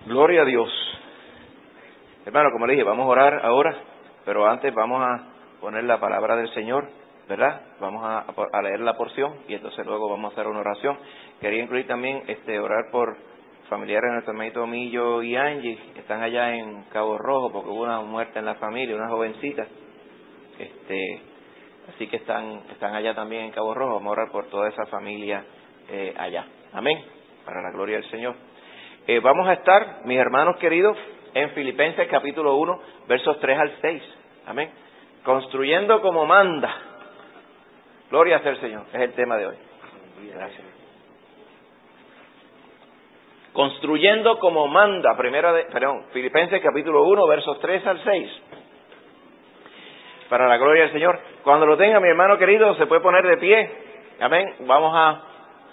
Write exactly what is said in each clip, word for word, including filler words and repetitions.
Gloria a Dios. Hermano, como le dije, vamos a orar ahora, pero antes vamos a poner la palabra del Señor, ¿verdad? Vamos a, a leer la porción y entonces luego vamos a hacer una oración. Quería incluir también este orar por familiares de nuestro hermanito Millo y Angie, que están allá en Cabo Rojo porque hubo una muerte en la familia, una jovencita. Este, así que están están allá también en Cabo Rojo. Vamos a orar por toda esa familia eh, allá. Amén. Para la gloria del Señor. Eh, vamos a estar, mis hermanos queridos, en Filipenses capítulo uno, versos tres al seis. Amén. Construyendo como manda. Gloria sea el Señor. Es el tema de hoy. Gracias. Construyendo como manda. Primera de, perdón, Filipenses capítulo uno, versos tres al seis. Para la gloria del Señor. Cuando lo tenga, mi hermano querido, se puede poner de pie. Amén. Vamos a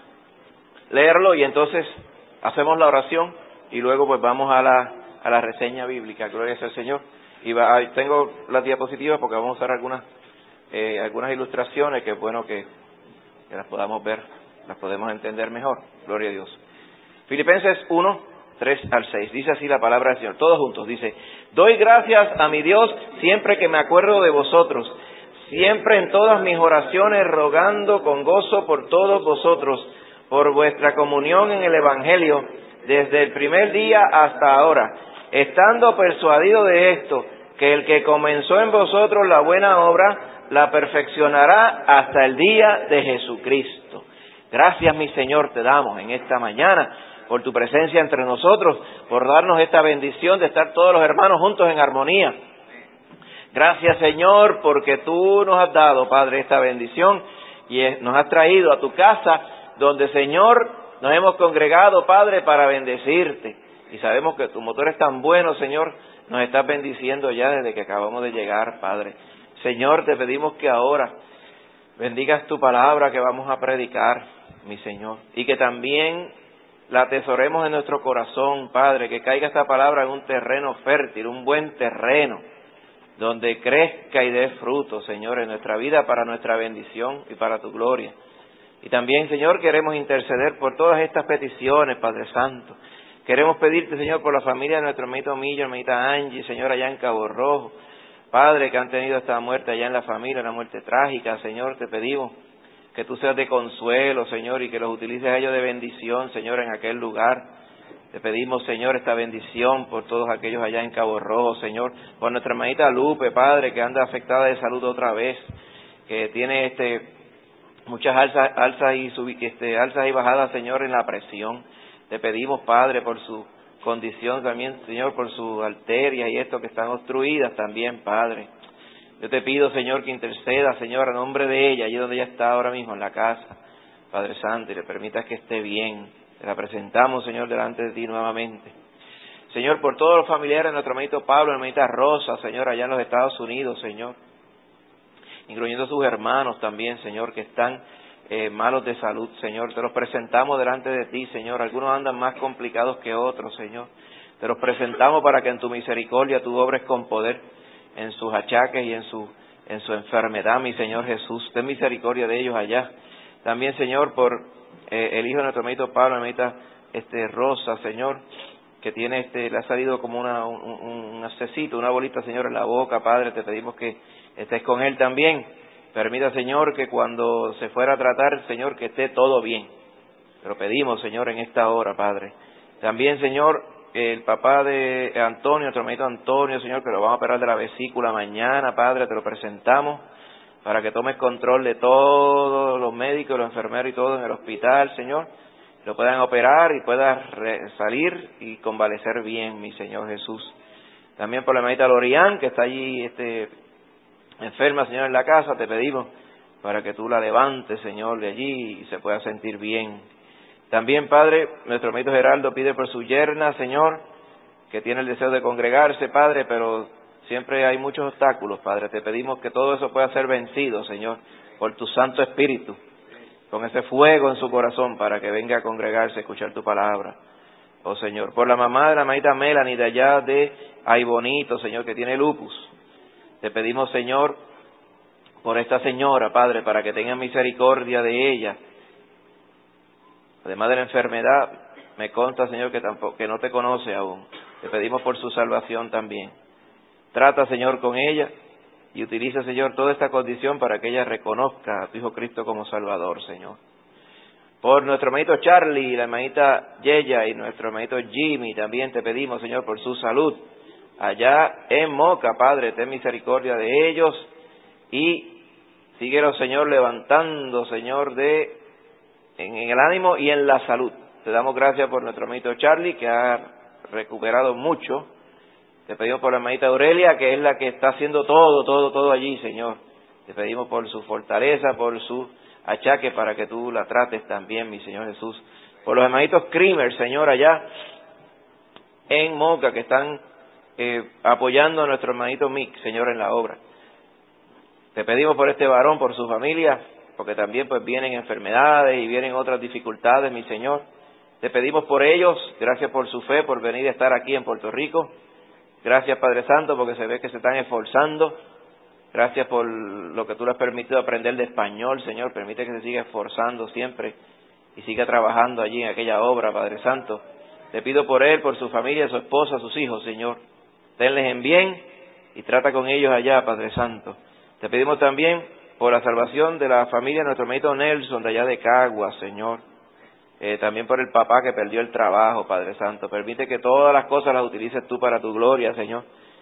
leerlo y entonces hacemos la oración y luego pues vamos a la a la reseña bíblica. Gloria sea al Señor. Y va, tengo las diapositivas porque vamos a usar algunas eh, algunas ilustraciones que es bueno que, que las podamos ver, las podemos entender mejor. Gloria a Dios. Filipenses uno, tres al seis. Dice así la palabra del Señor. Todos juntos. Dice: doy gracias a mi Dios siempre que me acuerdo de vosotros, siempre en todas mis oraciones rogando con gozo por todos vosotros, por vuestra comunión en el Evangelio, desde el primer día hasta ahora, estando persuadido de esto, que el que comenzó en vosotros la buena obra, la perfeccionará hasta el día de Jesucristo. Gracias, mi Señor, te damos en esta mañana por tu presencia entre nosotros, por darnos esta bendición de estar todos los hermanos juntos en armonía. Gracias, Señor, porque tú nos has dado, Padre, esta bendición y nos has traído a tu casa, donde, Señor, nos hemos congregado, Padre, para bendecirte. Y sabemos que tu motor es tan bueno, Señor, nos estás bendiciendo ya desde que acabamos de llegar, Padre. Señor, te pedimos que ahora bendigas tu palabra que vamos a predicar, mi Señor, y que también la atesoremos en nuestro corazón, Padre, que caiga esta palabra en un terreno fértil, un buen terreno, donde crezca y dé fruto, Señor, en nuestra vida para nuestra bendición y para tu gloria. Y también, Señor, queremos interceder por todas estas peticiones, Padre Santo. Queremos pedirte, Señor, por la familia de nuestro hermanito Millo, hermanita Angie, Señor, allá en Cabo Rojo. Padre, que han tenido esta muerte allá en la familia, una muerte trágica, Señor, te pedimos que tú seas de consuelo, Señor, y que los utilices a ellos de bendición, Señor, en aquel lugar. Te pedimos, Señor, esta bendición por todos aquellos allá en Cabo Rojo, Señor, por nuestra hermanita Lupe, Padre, que anda afectada de salud otra vez, que tiene este muchas alzas, alzas y sub, este, alzas y bajadas, Señor, en la presión. Te pedimos, Padre, por su condición también, Señor, por sus arterias y esto que están obstruidas también, Padre. Yo te pido, Señor, que interceda, Señor, a nombre de ella, allí donde ella está ahora mismo, en la casa, Padre Santo, y le permitas que esté bien. Te la presentamos, Señor, delante de ti nuevamente. Señor, por todos los familiares de nuestro hermanito Pablo, hermanita Rosa, Señor, allá en los Estados Unidos, Señor, incluyendo sus hermanos también, Señor, que están eh, malos de salud, Señor. Te los presentamos delante de ti, Señor. Algunos andan más complicados que otros, Señor. Te los presentamos para que en tu misericordia tú obres con poder en sus achaques y en su en su enfermedad, mi Señor Jesús. Ten misericordia de ellos allá. También, Señor, por eh, el hijo de nuestro hermanito Pablo, hermanita este, Rosa, Señor, que tiene este, le ha salido como una, un, un, un accesito, una bolita, Señor, en la boca, Padre. Te pedimos que estés con él también. Permita, Señor, que cuando se fuera a tratar, Señor, que esté todo bien. Te lo pedimos, Señor, en esta hora, Padre. También, Señor, el papá de Antonio, nuestro hermanito Antonio, Señor, que lo vamos a operar de la vesícula mañana, Padre, te lo presentamos para que tomes control de todos los médicos, los enfermeros y todo en el hospital, Señor. Lo puedan operar y pueda salir y convalecer bien, mi Señor Jesús. También por la hermanita Lorian, que está allí este, enferma, Señor, en la casa, te pedimos para que tú la levantes, Señor, de allí y se pueda sentir bien. También, Padre, nuestro hermanito Geraldo pide por su yerna, Señor, que tiene el deseo de congregarse, Padre, pero siempre hay muchos obstáculos, Padre. Te pedimos que todo eso pueda ser vencido, Señor, por tu Santo Espíritu, con ese fuego en su corazón para que venga a congregarse, a escuchar tu palabra. Oh, Señor, por la mamá de la hermanita Melanie de allá de Ay Bonito, Señor, que tiene lupus. Te pedimos, Señor, por esta señora, Padre, para que tenga misericordia de ella. Además de la enfermedad, me consta, Señor, que tampoco, que no te conoce aún. Te pedimos por su salvación también. Trata, Señor, con ella y utiliza, Señor, toda esta condición para que ella reconozca a tu Hijo Cristo como Salvador, Señor. Por nuestro hermanito Charlie, la hermanita Yeya y nuestro hermanito Jimmy, también te pedimos, Señor, por su salud. Allá en Moca, Padre, ten misericordia de ellos y síguelos, Señor, levantando, Señor, de en, en el ánimo y en la salud. Te damos gracias por nuestro hermanito Charlie, que ha recuperado mucho. Te pedimos por la hermanita Aurelia, que es la que está haciendo todo, todo, todo allí, Señor. Te pedimos por su fortaleza, por su achaque, para que tú la trates también, mi Señor Jesús. Por los hermanitos Krimer, Señor, allá en Moca, que están eh, apoyando a nuestro hermanito Mick, Señor, en la obra. Te pedimos por este varón, por su familia, porque también pues vienen enfermedades y vienen otras dificultades, mi Señor. Te pedimos por ellos, gracias por su fe, por venir a estar aquí en Puerto Rico. Gracias, Padre Santo, porque se ve que se están esforzando. Gracias por lo que tú le has permitido aprender de español, Señor. Permite que se siga esforzando siempre y siga trabajando allí en aquella obra, Padre Santo. Te pido por él, por su familia, su esposa, sus hijos, Señor. Tenles en bien y trata con ellos allá, Padre Santo. Te pedimos también por la salvación de la familia de nuestro hermanito Nelson, de allá de Caguas, Señor. Eh, también por el papá que perdió el trabajo, Padre Santo. Permite que todas las cosas las utilices tú para tu gloria, Señor,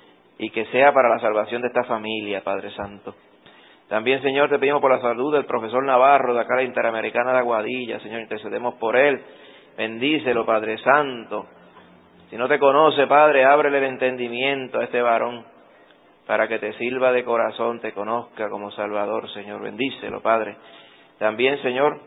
y que sea para la salvación de esta familia, Padre Santo. También, Señor, te pedimos por la salud del profesor Navarro, de acá de la Interamericana de Aguadilla, Señor, intercedemos por él. Bendícelo, Padre Santo. Si no te conoce, Padre, ábrele el entendimiento a este varón, para que te sirva de corazón, te conozca como Salvador, Señor. Bendícelo, Padre. También, Señor,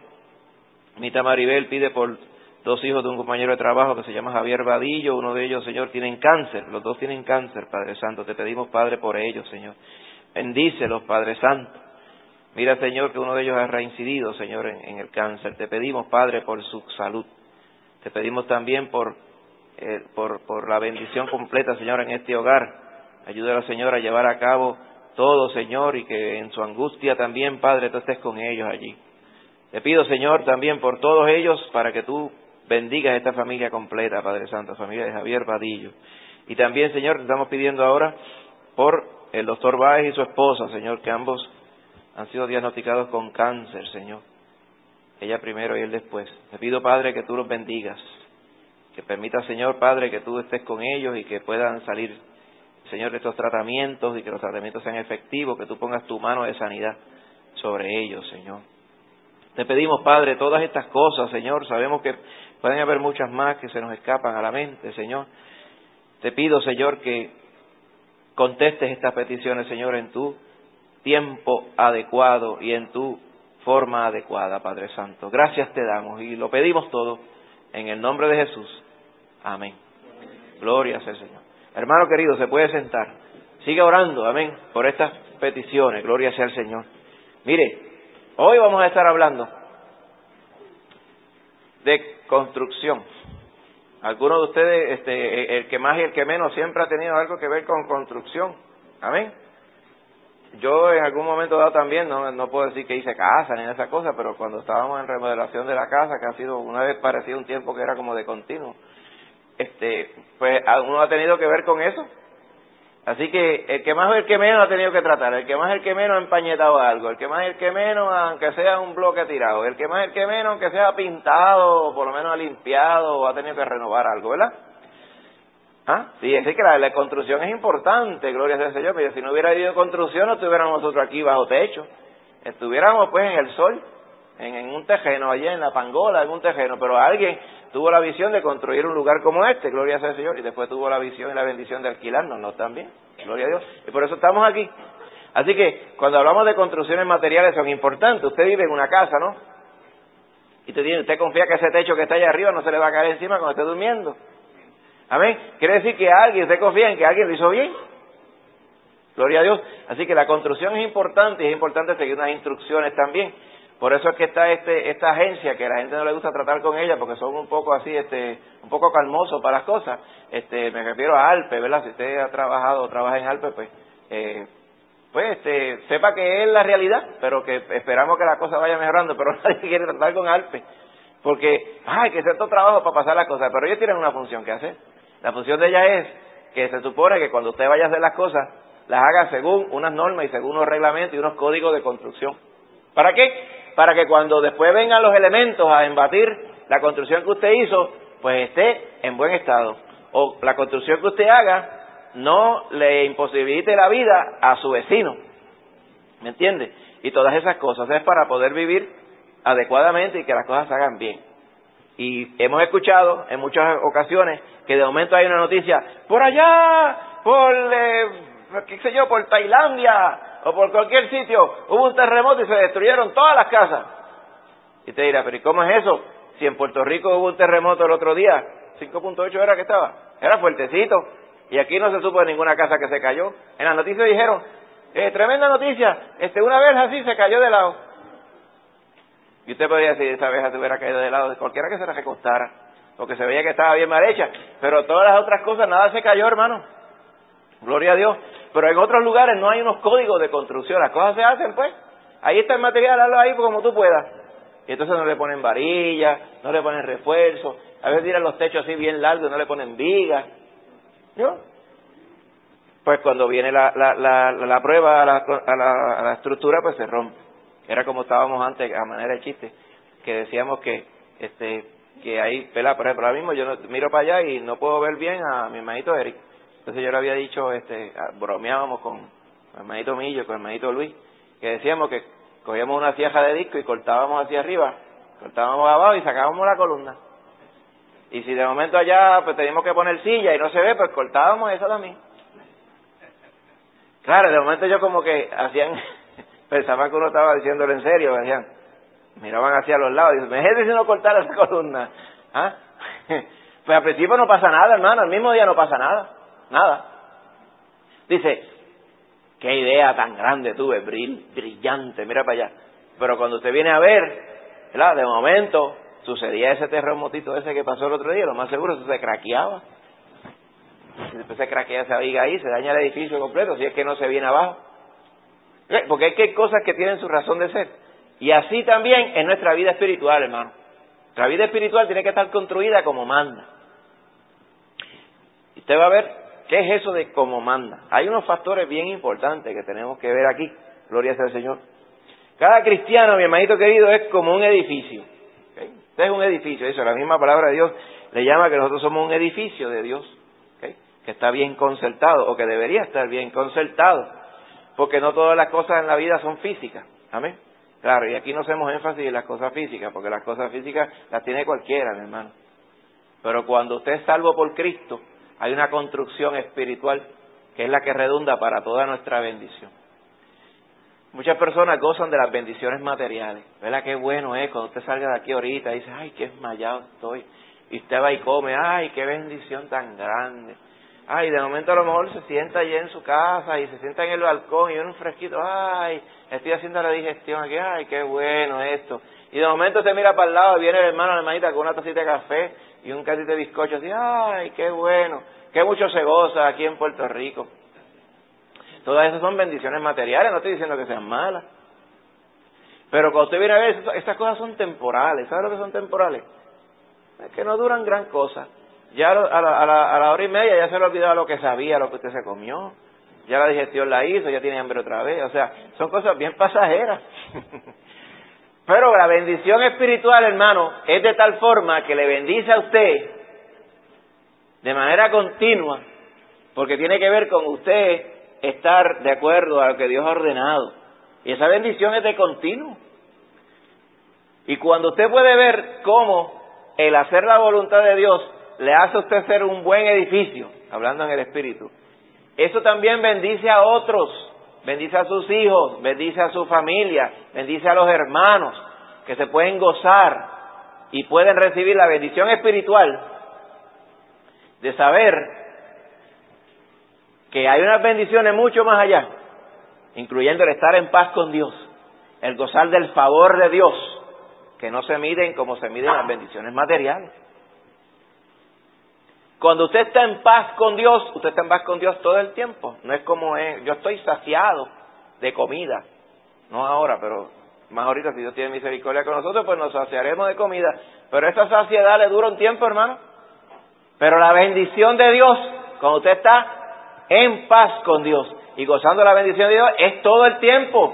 Mita Maribel pide por dos hijos de un compañero de trabajo que se llama Javier Vadillo. Uno de ellos, Señor, tienen cáncer. Los dos tienen cáncer, Padre Santo. Te pedimos, Padre, por ellos, Señor. Bendícelos, Padre Santo. Mira, Señor, que uno de ellos ha reincidido, Señor, en, en el cáncer. Te pedimos, Padre, por su salud. Te pedimos también por, eh, por, por la bendición completa, Señor, en este hogar. Ayúdala, Señor, a llevar a cabo todo, Señor, y que en su angustia también, Padre, tú estés con ellos allí. Te pido, Señor, también por todos ellos, para que tú bendigas esta familia completa, Padre Santo, familia de Javier Vadillo. Y también, Señor, te estamos pidiendo ahora por el doctor Báez y su esposa, Señor, que ambos han sido diagnosticados con cáncer, Señor. Ella primero y él después. Te pido, Padre, que tú los bendigas, que permita, Señor, Padre, que tú estés con ellos y que puedan salir, Señor, de estos tratamientos y que los tratamientos sean efectivos, que tú pongas tu mano de sanidad sobre ellos, Señor. Te pedimos, Padre, todas estas cosas, Señor. Sabemos que pueden haber muchas más que se nos escapan a la mente, Señor. Te pido, Señor, que contestes estas peticiones, Señor, en tu tiempo adecuado y en tu forma adecuada, Padre Santo. Gracias te damos y lo pedimos todo en el nombre de Jesús. Amén. Gloria sea el Señor. Hermano querido, se puede sentar. Sigue orando, amén, por estas peticiones. Gloria sea el Señor. Mire, hoy vamos a estar hablando de construcción. Algunos de ustedes, este, el que más y el que menos, siempre ha tenido algo que ver con construcción. Amén. Yo en algún momento dado también, no, no puedo decir que hice casa ni esa cosa, pero cuando estábamos en remodelación de la casa, que ha sido una vez parecido un tiempo que era como de continuo, este, pues uno ha tenido que ver con eso. Así que el que más o el que menos ha tenido que tratar, el que más el que menos ha empañetado algo, el que más el que menos, aunque sea un bloque tirado, el que más el que menos, aunque sea pintado, o por lo menos ha limpiado, o ha tenido que renovar algo, ¿verdad? ¿Ah? Sí, así que la, la construcción es importante, gloria sea al Señor, pero si no hubiera habido construcción, no estuviéramos nosotros aquí bajo techo, estuviéramos pues en el sol, en, en un tejeno, allá en la pangola, en un tejeno, pero alguien tuvo la visión de construir un lugar como este, gloria sea al Señor, y después tuvo la visión y la bendición de alquilarnos, ¿no? También, gloria a Dios, y por eso estamos aquí. Así que, cuando hablamos de construcciones materiales son importantes. Usted vive en una casa, ¿no? Y usted, tiene, usted confía que ese techo que está allá arriba no se le va a caer encima cuando esté durmiendo. Amén. Quiere decir que alguien, usted confía en que alguien lo hizo bien. Gloria a Dios. Así que la construcción es importante y es importante seguir unas instrucciones también. Por eso es que está este esta agencia, que a la gente no le gusta tratar con ella porque son un poco así, este un poco calmosos para las cosas. Este Me refiero a Alpe, ¿verdad? Si usted ha trabajado o trabaja en Alpe, pues eh, pues este sepa que es la realidad, pero que esperamos que la cosa vaya mejorando, pero nadie quiere tratar con Alpe. Porque, ay, que cierto trabajo para pasar las cosas, pero ellos tienen una función que hacer. La función de ella es que se supone que cuando usted vaya a hacer las cosas, las haga según unas normas y según unos reglamentos y unos códigos de construcción. ¿Para qué? Para que cuando después vengan los elementos a embatir la construcción que usted hizo, pues esté en buen estado. O la construcción que usted haga no le imposibilite la vida a su vecino. ¿Me entiende? Y todas esas cosas es para poder vivir adecuadamente y que las cosas se hagan bien. Y hemos escuchado en muchas ocasiones que de momento hay una noticia, por allá, por, eh, qué sé yo, por Tailandia o por cualquier sitio, hubo un terremoto y se destruyeron todas las casas. Y te dirá, pero ¿y cómo es eso? Si en Puerto Rico hubo un terremoto el otro día, cinco punto ocho era que estaba, era fuertecito, y aquí no se supo de ninguna casa que se cayó. En las noticias dijeron, eh, tremenda noticia, este una vez así se cayó de lado. Y usted podría decir, esa abeja se hubiera caído de lado de cualquiera que se la recostara, porque se veía que estaba bien mal hecha, pero todas las otras cosas, nada se cayó, hermano. Gloria a Dios. Pero en otros lugares no hay unos códigos de construcción, las cosas se hacen, pues. Ahí está el material, hazlo ahí como tú puedas. Y entonces no le ponen varillas, no le ponen refuerzos, a veces tiran los techos así bien largos y no le ponen vigas. ¿No? Pues cuando viene la, la, la, la prueba a la, a, la, a la estructura, pues se rompe. Era como estábamos antes, a manera de chiste, que decíamos que este que ahí, pela, por ejemplo, ahora mismo yo no, miro para allá y no puedo ver bien a mi hermanito Eric. Entonces yo le había dicho, este bromeábamos con el hermanito Millo, con el hermanito Luis, que decíamos que cogíamos una cieja de disco y cortábamos hacia arriba, cortábamos abajo y sacábamos la columna. Y si de momento allá pues teníamos que poner silla y no se ve, pues cortábamos eso también. Claro, de momento yo como que hacían, pensaban que uno estaba diciéndolo en serio, decían, miraban hacia los lados y dicen, me es si no cortar esa columna. ¿Ah? Pues al principio no pasa nada, hermano, el mismo día no pasa nada, nada. Dice, qué idea tan grande tuve, brill, brillante, mira para allá. Pero cuando usted viene a ver, ¿verdad? De momento sucedía ese terremotito ese que pasó el otro día, lo más seguro eso se craqueaba. Y después se craquea esa viga ahí, se daña el edificio completo, si es que no se viene abajo. Porque es que hay cosas que tienen su razón de ser. Y así también en nuestra vida espiritual, hermano. Nuestra vida espiritual tiene que estar construida como manda. Y usted va a ver qué es eso de como manda. Hay unos factores bien importantes que tenemos que ver aquí. Gloria sea al Señor. Cada cristiano, mi hermanito querido, es como un edificio. ¿Okay? Usted es un edificio, eso, la misma palabra de Dios le llama que nosotros somos un edificio de Dios. ¿Okay? Que está bien concertado, o que debería estar bien concertado. Porque no todas las cosas en la vida son físicas. Amén. Claro, y aquí no hacemos énfasis en las cosas físicas, porque las cosas físicas las tiene cualquiera, mi hermano. Pero cuando usted es salvo por Cristo, hay una construcción espiritual que es la que redunda para toda nuestra bendición. Muchas personas gozan de las bendiciones materiales. ¿Verdad qué bueno es cuando usted salga de aquí ahorita y dice, ay, qué esmayado estoy? Y usted va y come, ay, qué bendición tan grande. Ay, de momento a lo mejor se sienta allí en su casa y se sienta en el balcón y viene un fresquito, ay, estoy haciendo la digestión aquí, ay, qué bueno esto. Y de momento se mira para el lado y viene el hermano o la hermanita con una tacita de café y un catito de bizcocho, así, ay, qué bueno, qué mucho se goza aquí en Puerto Rico. Todas esas son bendiciones materiales, no estoy diciendo que sean malas. Pero cuando usted viene a ver, estas cosas son temporales. ¿Sabe lo que son temporales? Es que no duran gran cosa. Ya a la, a, la, a la hora y media ya se le olvidaba lo que sabía, lo que usted se comió. Ya la digestión la hizo, ya tiene hambre otra vez. O sea, son cosas bien pasajeras. Pero la bendición espiritual, hermano, es de tal forma que le bendice a usted de manera continua, porque tiene que ver con usted estar de acuerdo a lo que Dios ha ordenado. Y esa bendición es de continuo. Y cuando usted puede ver cómo el hacer la voluntad de Dios le hace a usted ser un buen edificio, hablando en el Espíritu, eso también bendice a otros, bendice a sus hijos, bendice a su familia, bendice a los hermanos, que se pueden gozar y pueden recibir la bendición espiritual de saber que hay unas bendiciones mucho más allá, incluyendo el estar en paz con Dios, el gozar del favor de Dios, que no se miden como se miden las bendiciones materiales. Cuando usted está en paz con Dios, usted está en paz con Dios todo el tiempo. No es como es, yo estoy saciado de comida, no ahora, pero más ahorita, si Dios tiene misericordia con nosotros, pues nos saciaremos de comida. Pero esa saciedad le dura un tiempo, hermano. Pero la bendición de Dios, cuando usted está en paz con Dios y gozando la bendición de Dios, es todo el tiempo.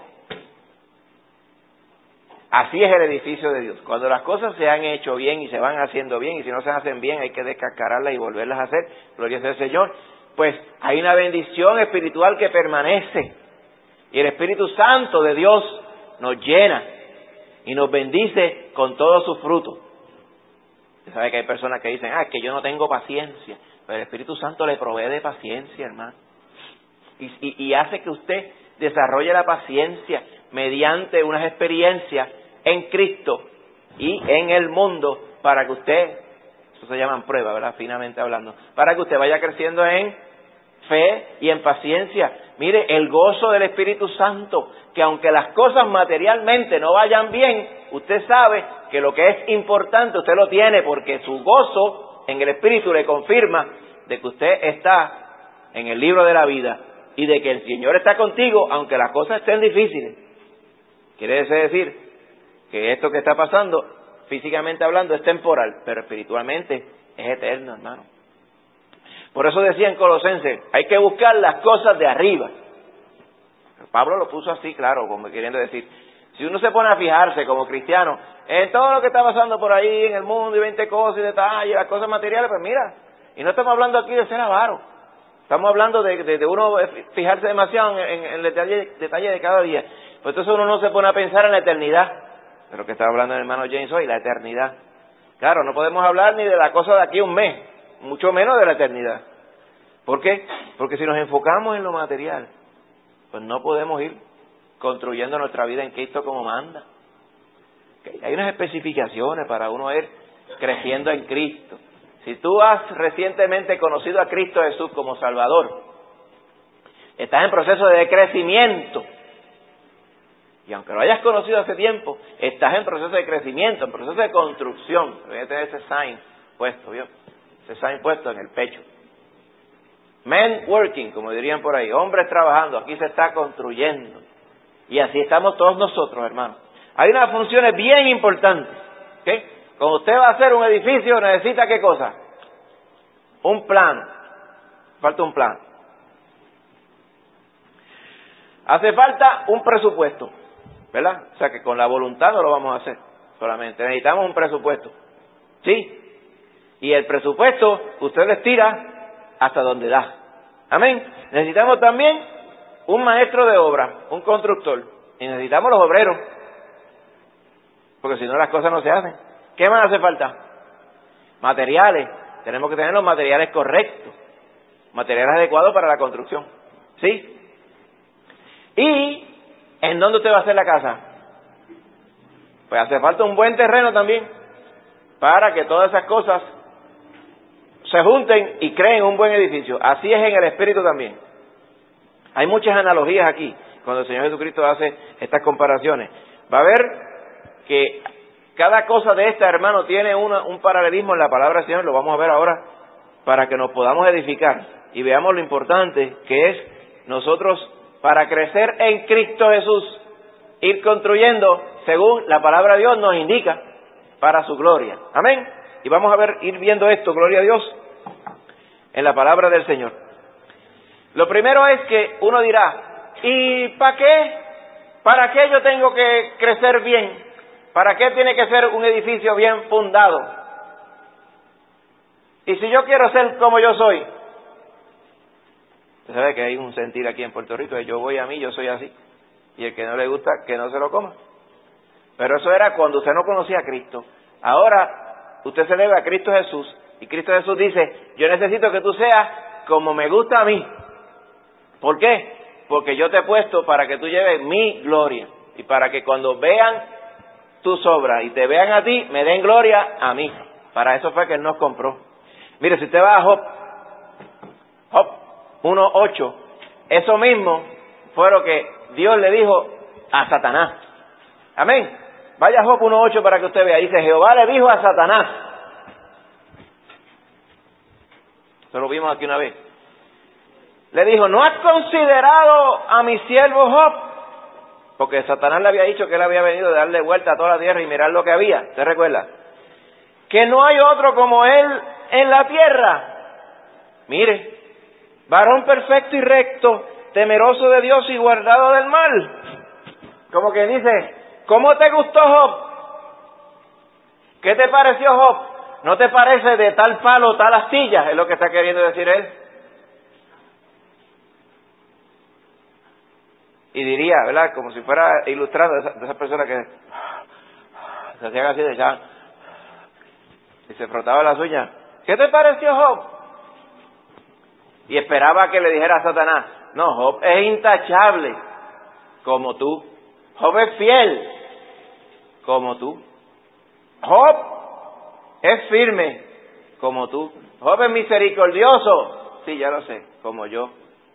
Así es el edificio de Dios. Cuando las cosas se han hecho bien y se van haciendo bien, y si no se hacen bien hay que descascararlas y volverlas a hacer, gloria sea al Señor, pues hay una bendición espiritual que permanece. Y el Espíritu Santo de Dios nos llena y nos bendice con todos sus frutos. Usted sabe que hay personas que dicen, ah, es que yo no tengo paciencia. Pero el Espíritu Santo le provee de paciencia, hermano. Y, y, y hace que usted desarrolle la paciencia mediante unas experiencias en Cristo y en el mundo para que usted, eso se llaman pruebas, ¿verdad? Finamente hablando, para que usted vaya creciendo en fe y en paciencia. Mire, el gozo del Espíritu Santo, que aunque las cosas materialmente no vayan bien, usted sabe que lo que es importante usted lo tiene, porque su gozo en el Espíritu le confirma de que usted está en el libro de la vida y de que el Señor está contigo aunque las cosas estén difíciles. Quiere decir que esto que está pasando, físicamente hablando, es temporal, pero espiritualmente es eterno, hermano. Por eso decía en Colosenses, hay que buscar las cosas de arriba. Pablo lo puso así, claro, como queriendo decir, si uno se pone a fijarse como cristiano en todo lo que está pasando por ahí en el mundo y veinte cosas y detalles, las cosas materiales, pues mira, y no estamos hablando aquí de ser avaro, estamos hablando de, de, de uno fijarse demasiado en, en, en el detalle, detalle de cada día. Pues entonces uno no se pone a pensar en la eternidad, de lo que estaba hablando el hermano James hoy, la eternidad. Claro, no podemos hablar ni de la cosa de aquí a un mes, mucho menos de la eternidad. ¿Por qué? Porque si nos enfocamos en lo material, pues no podemos ir construyendo nuestra vida en Cristo como manda. ¿Okay? Hay unas especificaciones para uno ir creciendo en Cristo. Si tú has recientemente conocido a Cristo Jesús como Salvador, estás en proceso de crecimiento. Y aunque lo hayas conocido hace tiempo, estás en proceso de crecimiento, en proceso de construcción. Voy a tener ese sign puesto, ¿vio? Ese sign puesto en el pecho. Men working, como dirían por ahí, hombres trabajando, aquí se está construyendo. Y así estamos todos nosotros, hermanos. Hay unas funciones bien importantes. ¿Okay? Cuando usted va a hacer un edificio, necesita ¿qué cosa? Un plano. Falta un plano. Hace falta un presupuesto, ¿verdad? O sea que con la voluntad no lo vamos a hacer solamente. Necesitamos un presupuesto. ¿Sí? Y el presupuesto usted le estira hasta donde da. Amén. Necesitamos también un maestro de obra, un constructor. Y necesitamos los obreros. Porque si no las cosas no se hacen. ¿Qué más hace falta? Materiales. Tenemos que tener los materiales correctos. Materiales adecuados para la construcción. ¿Sí? ¿Y en dónde usted va a hacer la casa? Pues hace falta un buen terreno también. Para que todas esas cosas se junten y creen un buen edificio. Así es en el Espíritu también. Hay muchas analogías aquí, cuando el Señor Jesucristo hace estas comparaciones. Va a ver que cada cosa de esta, hermano, tiene una, un paralelismo en la palabra del Señor, lo vamos a ver ahora, para que nos podamos edificar y veamos lo importante que es nosotros, para crecer en Cristo Jesús, ir construyendo según la palabra de Dios nos indica, para su gloria. Amén. Y vamos a ver, ir viendo esto, gloria a Dios, en la palabra del Señor. Lo primero es que uno dirá, ¿y para qué? ¿Para qué yo tengo que crecer bien? ¿Para qué tiene que ser un edificio bien fundado? Y si yo quiero ser como yo soy, usted sabe que hay un sentir aquí en Puerto Rico, de yo voy a mí, yo soy así. Y el que no le gusta, que no se lo coma. Pero eso era cuando usted no conocía a Cristo. Ahora usted se debe a Cristo Jesús. Y Cristo Jesús dice, yo necesito que tú seas como me gusta a mí. ¿Por qué? Porque yo te he puesto para que tú lleves mi gloria. Y para que cuando vean tus obras y te vean a ti, me den gloria a mí. Para eso fue que Él nos compró. Mire, si usted va a Job, Job uno ocho, eso mismo fue lo que Dios le dijo a Satanás. Amén. Vaya a Job uno ocho para que usted vea. Dice, Jehová le dijo a Satanás. Eso lo vimos aquí una vez. Le dijo, ¿no has considerado a mi siervo Job? Porque Satanás le había dicho que él había venido de darle vuelta a toda la tierra y mirar lo que había. ¿Te recuerda? Que no hay otro como él en la tierra. Mire, varón perfecto y recto, temeroso de Dios y guardado del mal. Como que dice, ¿cómo te gustó Job? ¿Qué te pareció Job? ¿No te parece de tal palo, tal astilla? Es lo que está queriendo decir él. Y diría, ¿verdad? Como si fuera ilustrando de esas esa personas que se hacían así, de ya, y se frotaba las uñas. ¿Qué te pareció Job? Y esperaba que le dijera a Satanás, no, Job es intachable, como tú. Job es fiel, como tú. Job es firme, como tú. Job es misericordioso, sí, ya lo sé, como yo.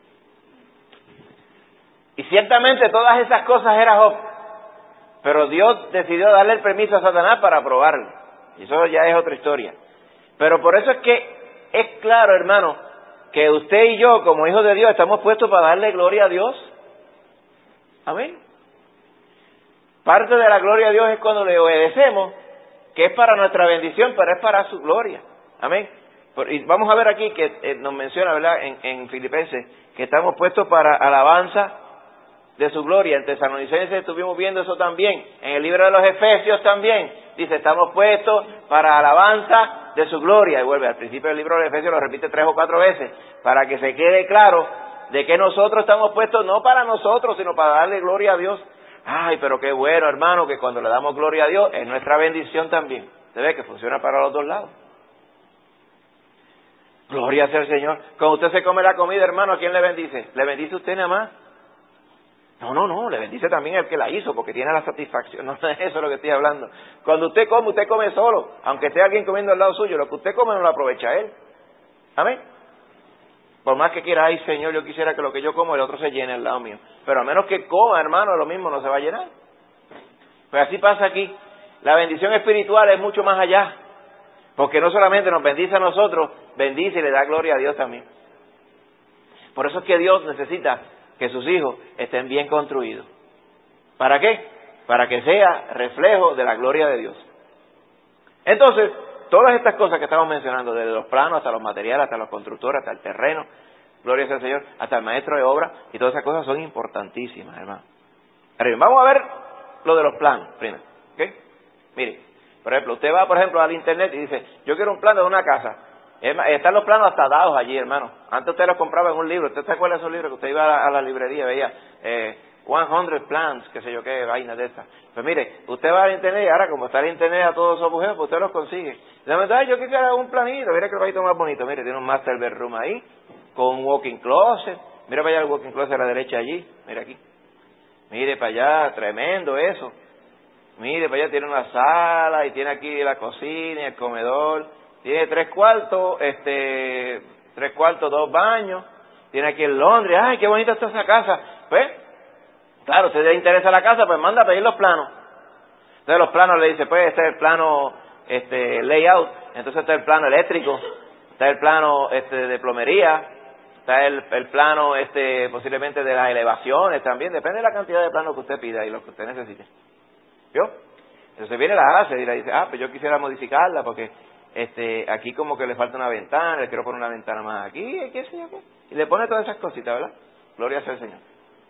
Y ciertamente todas esas cosas era Job, pero Dios decidió darle el permiso a Satanás para probarlo. Y eso ya es otra historia. Pero por eso es que es claro, hermano, que usted y yo, como hijos de Dios, estamos puestos para darle gloria a Dios. Amén. Parte de la gloria a Dios es cuando le obedecemos, que es para nuestra bendición, pero es para su gloria. Amén. Y vamos a ver aquí que eh, nos menciona, ¿verdad?, en, en Filipenses, que estamos puestos para alabanza de su gloria. En Tesalonicenses estuvimos viendo eso también. En el libro de los Efesios también. Dice, estamos puestos para alabanza de su gloria. Y vuelve al principio del libro de los Efesios, lo repite tres o cuatro veces, para que se quede claro de que nosotros estamos puestos no para nosotros, sino para darle gloria a Dios. Ay, pero qué bueno, hermano, que cuando le damos gloria a Dios, es nuestra bendición también. ¿Se ve que funciona para los dos lados? Gloria sea al Señor. Cuando usted se come la comida, hermano, ¿a quién le bendice? ¿Le bendice usted nada más? No, no, no, le bendice también el que la hizo, porque tiene la satisfacción. No es eso es lo que estoy hablando. Cuando usted come, usted come solo, aunque esté alguien comiendo al lado suyo, lo que usted come no lo aprovecha él. Amén. Por más que quiera, ay Señor, yo quisiera que lo que yo como el otro se llene al lado mío. Pero a menos que coma, hermano, lo mismo no se va a llenar. Pues así pasa aquí. La bendición espiritual es mucho más allá. Porque no solamente nos bendice a nosotros, bendice y le da gloria a Dios también. Por eso es que Dios necesita que sus hijos estén bien construidos. ¿Para qué? Para que sea reflejo de la gloria de Dios. Entonces, todas estas cosas que estamos mencionando, desde los planos hasta los materiales, hasta los constructores, hasta el terreno, gloria sea al Señor, hasta el maestro de obra, y todas esas cosas son importantísimas, hermano. Vamos a ver lo de los planos primero. ¿Okay? Mire, por ejemplo, usted va, por ejemplo, al internet y dice, yo quiero un plano de una casa. Están los planos hasta dados allí, hermano. Antes usted los compraba en un libro. ¿Usted se acuerda de esos libros que usted iba a la, a la librería, veía eh, cien plans, qué sé yo qué, vainas de esas? Pues mire, usted va al internet y ahora como está el internet a todos esos agujeros, pues usted los consigue. Y de verdad, yo quisiera un planito, mire que el más bonito. Mire, tiene un master bedroom ahí, con un walking closet. Mira para allá el walking closet a la derecha allí, mire aquí. Mire para allá, tremendo eso. Mire para allá, tiene una sala y tiene aquí la cocina y el comedor. Tiene tres cuartos, este, tres cuartos, dos baños. Tiene aquí el Londres. ¡Ay, qué bonita está esa casa! Pues, claro, si le interesa la casa, pues manda a pedir los planos. Entonces los planos le dice, pues, este es el plano, este, layout. Entonces está el plano eléctrico. Está el plano, este, de plomería. Está el, el plano, este, posiblemente de las elevaciones también. Depende de la cantidad de planos que usted pida y lo que usted necesite. ¿Vio? Entonces viene la hace y le dice, ah, pues yo quisiera modificarla porque este aquí como que le falta una ventana, le quiero poner una ventana más aquí, qué sé yo qué. Y le pone todas esas cositas, ¿verdad? Gloria sea al Señor.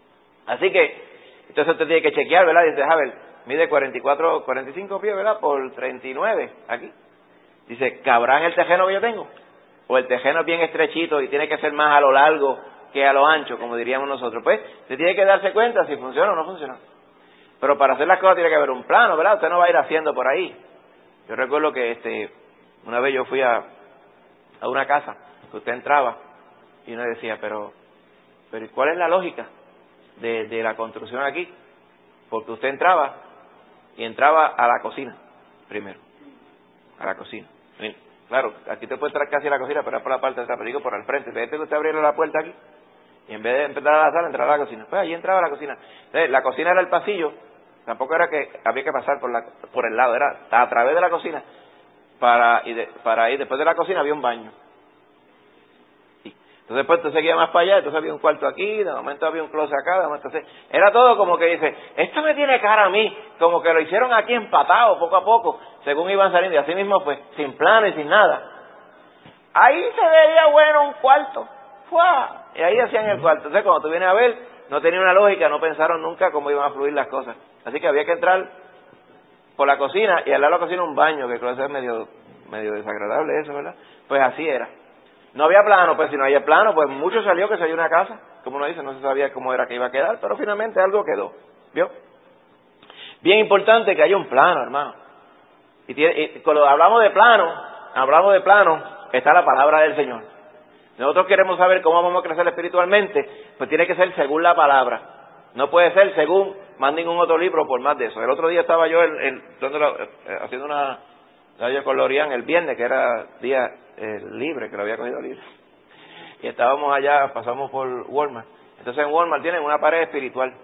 Así que, entonces usted tiene que chequear, ¿verdad? Dice, a ver, mide cuarenta y cuatro, cuarenta y cinco pies, ¿verdad? Por treinta y nueve, aquí. Dice, ¿cabrá en el tejeno que yo tengo? O el tejeno es bien estrechito y tiene que ser más a lo largo que a lo ancho, como diríamos nosotros. Pues, usted tiene que darse cuenta si funciona o no funciona. Pero para hacer las cosas tiene que haber un plano, ¿verdad? Usted no va a ir haciendo por ahí. Yo recuerdo que este una vez yo fui a, a una casa que usted entraba y uno decía, pero, pero ¿cuál es la lógica de, de la construcción aquí? Porque usted entraba y entraba a la cocina primero, a la cocina. Sí, claro, aquí te puede entrar casi a la cocina, pero es por la parte de atrás, pero digo por al frente. En vez de que usted abriera la puerta aquí y en vez de empezar a la sala, entrar a la cocina. Pues allí entraba a la cocina. Entonces, la cocina era el pasillo. Tampoco era que había que pasar por la por el lado, era a través de la cocina para y de, para ir después de la cocina había un baño. Sí. Entonces después tú seguías más para allá, entonces había un cuarto aquí, de momento había un closet acá, de momento así. Era todo como que dice, esto me tiene cara a mí, como que lo hicieron aquí empatado poco a poco, según iban saliendo, y así mismo pues, sin plano y sin nada. Ahí se veía bueno un cuarto, ¡fua! Y ahí hacían el cuarto. Entonces cuando tú vienes a ver, no tenía una lógica, no pensaron nunca cómo iban a fluir las cosas. Así que había que entrar por la cocina, y al lado de la cocina un baño, que creo que es medio, medio desagradable eso, ¿verdad? Pues así era. No había plano, pues si no había plano, pues mucho salió que se halló una casa, como uno dice, no se sabía cómo era que iba a quedar, pero finalmente algo quedó, ¿vio? Bien importante que haya un plano, hermano. Y, tiene, y cuando hablamos de plano, hablamos de plano, está la palabra del Señor. Nosotros queremos saber cómo vamos a crecer espiritualmente, pues tiene que ser según la palabra. No puede ser según más ningún otro libro por más de eso. El otro día estaba yo el, el, eh, haciendo una... yo con Lorian el viernes, que era día eh, libre, que lo había cogido libre. Y estábamos allá, pasamos por Walmart. Entonces en Walmart tienen una pared espiritual.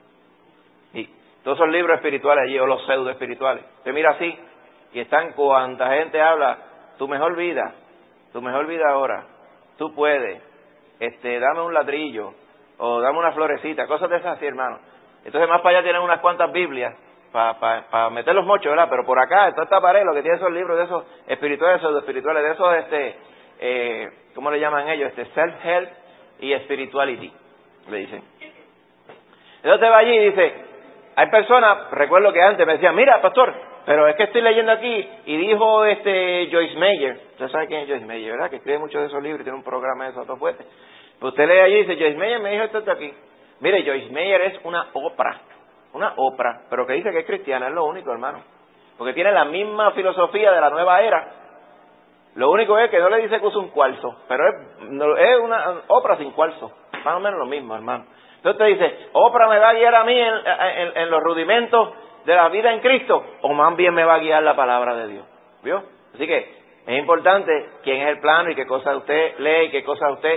Y todos esos libros espirituales allí, o los pseudo espirituales. Usted mira así, y están cuanta gente habla, tu mejor vida, tu mejor vida ahora, tú puedes, este, dame un ladrillo, o dame una florecita, cosas de esas así, hermano. Entonces más para allá tienen unas cuantas Biblias, para pa, pa meter los mochos, ¿verdad? Pero por acá, en toda esta pared, lo que tiene esos libros de esos espirituales, pseudo espirituales, de esos, este, eh, ¿cómo le llaman ellos? Este, self-help y spirituality, le dicen. Entonces va allí y dice, hay personas, recuerdo que antes me decían, mira, pastor, pero es que estoy leyendo aquí, y dijo este Joyce Meyer, usted sabe quién es Joyce Meyer, ¿verdad? Que escribe muchos de esos libros y tiene un programa de esos otros fuertes. Pues usted lee allí y dice, Joyce Meyer me dijo esto de aquí. Mire, Joyce Meyer es una Oprah, una Oprah, pero que dice que es cristiana, es lo único, hermano. Porque tiene la misma filosofía de la nueva era. Lo único es que no le dice que usa un cuarzo, pero es, no, es una Oprah sin cuarzo, más o menos lo mismo, hermano. Entonces te dice, Oprah me va a guiar a mí en, en, en los rudimentos de la vida en Cristo, o más bien me va a guiar la palabra de Dios, ¿vio? Así que es importante quién es el plano y qué cosas usted lee y qué cosas usted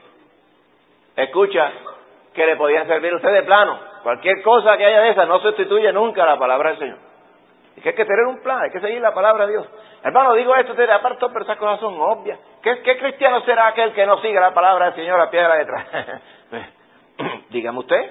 escucha que le podían servir a usted de plano. Cualquier cosa que haya de esa no sustituye nunca la palabra del Señor. Y que hay que tener un plan, hay que seguir la palabra de Dios. Hermano, digo esto, usted aparte, pero esas cosas son obvias. ¿Qué, ¿Qué cristiano será aquel que no siga la palabra del Señor a pie de la letra? Dígame usted.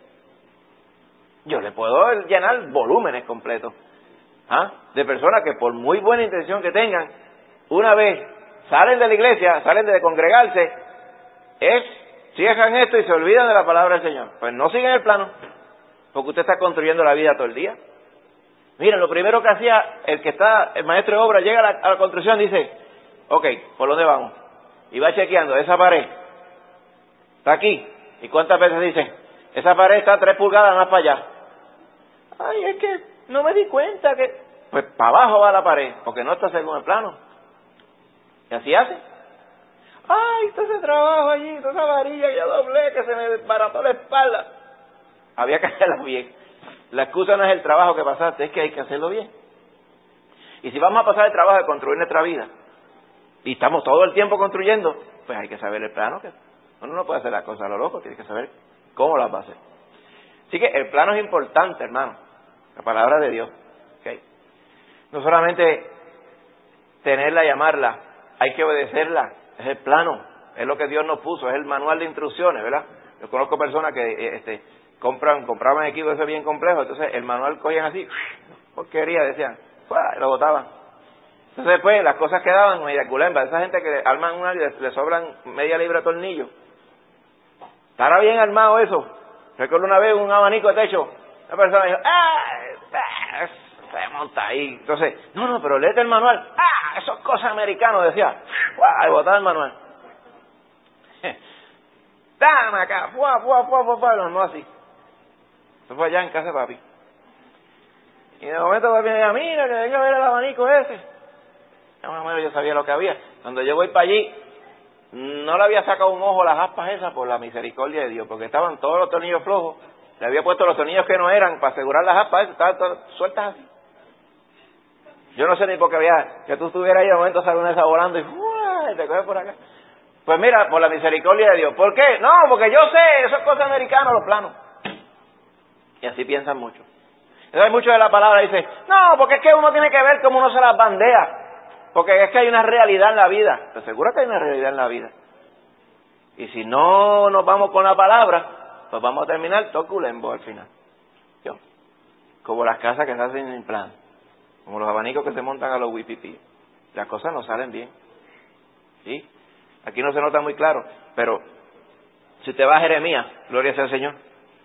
Yo le puedo llenar volúmenes completos, ¿ah? de personas que por muy buena intención que tengan, una vez salen de la iglesia, salen de congregarse, es, cierran esto y se olvidan de la palabra del Señor. Pues no siguen el plano, porque usted está construyendo la vida todo el día. Miren, lo primero que hacía el que está, el maestro de obra, llega a la, a la construcción y dice, ok, ¿por dónde vamos? Y va chequeando, esa pared está aquí. ¿Y cuántas veces dicen? Esa pared está tres pulgadas más para allá. Ay, es que no me di cuenta que... Pues para abajo va la pared, porque no está según el plano. Y así hace. Ay, todo ese trabajo allí, toda esa varilla que yo doblé, que se me desbarató la espalda. Había que hacerlo bien. La excusa no es el trabajo que pasaste, es que hay que hacerlo bien. Y si vamos a pasar el trabajo de construir nuestra vida, y estamos todo el tiempo construyendo, pues hay que saber el plano. Que uno no puede hacer las cosas a lo loco, tiene que saber cómo las va a hacer. Así que el plano es importante, hermano. La palabra de Dios. ¿Okay? No solamente tenerla y amarla, hay que obedecerla. Es el plano, es lo que Dios nos puso, es el manual de instrucciones, ¿verdad? Yo conozco personas que este, compran, compraban equipos ese bien complejo, entonces el manual cogían así, porquería, decían, ¡fuera! Y lo botaban. Entonces después las cosas quedaban media culemba. Esa gente que arman una y le, le sobran media libra de tornillo. ¿Estará bien armado eso? Recuerdo una vez un abanico de techo, una persona dijo, ¡ah! Se monta ahí. Entonces, no, no, pero léete el manual. ¡Ah! Eso es cosa americana, decía. ¡Fuah! Y botaba el manual. ¡Dame acá! ¡Fuah, fuah, fuah, fuah, fuah! No, así. Eso fue allá en casa de papi. Y de momento papi me dijo, mira, que venga a ver el abanico ese. Ya más o menos yo sabía lo que había. Cuando yo voy para allí, no le había sacado un ojo a las aspas esas por la misericordia de Dios, porque estaban todos los tornillos flojos. Le había puesto los tornillos que no eran para asegurar las aspas esas, estaban todas sueltas así. Yo no sé ni por qué había, que tú estuvieras ahí de momento sale una de esas volando y, ¡uah! Y te coges por acá. Pues mira, por la misericordia de Dios. ¿Por qué? No, porque yo sé, eso es cosa americana, los planos. Y así piensan mucho. Entonces hay mucho de la palabra dice, no, porque es que uno tiene que ver cómo uno se las bandea. Porque es que hay una realidad en la vida. ¿Te aseguras que hay una realidad en la vida? Y si no nos vamos con la palabra, pues vamos a terminar todo culembo al final. ¿Yo? Como las casas que se hacen en plan, como los abanicos que se montan a los wipipí. Las cosas no salen bien. ¿Sí? Aquí no se nota muy claro, pero si usted va a Jeremías, gloria sea al Señor,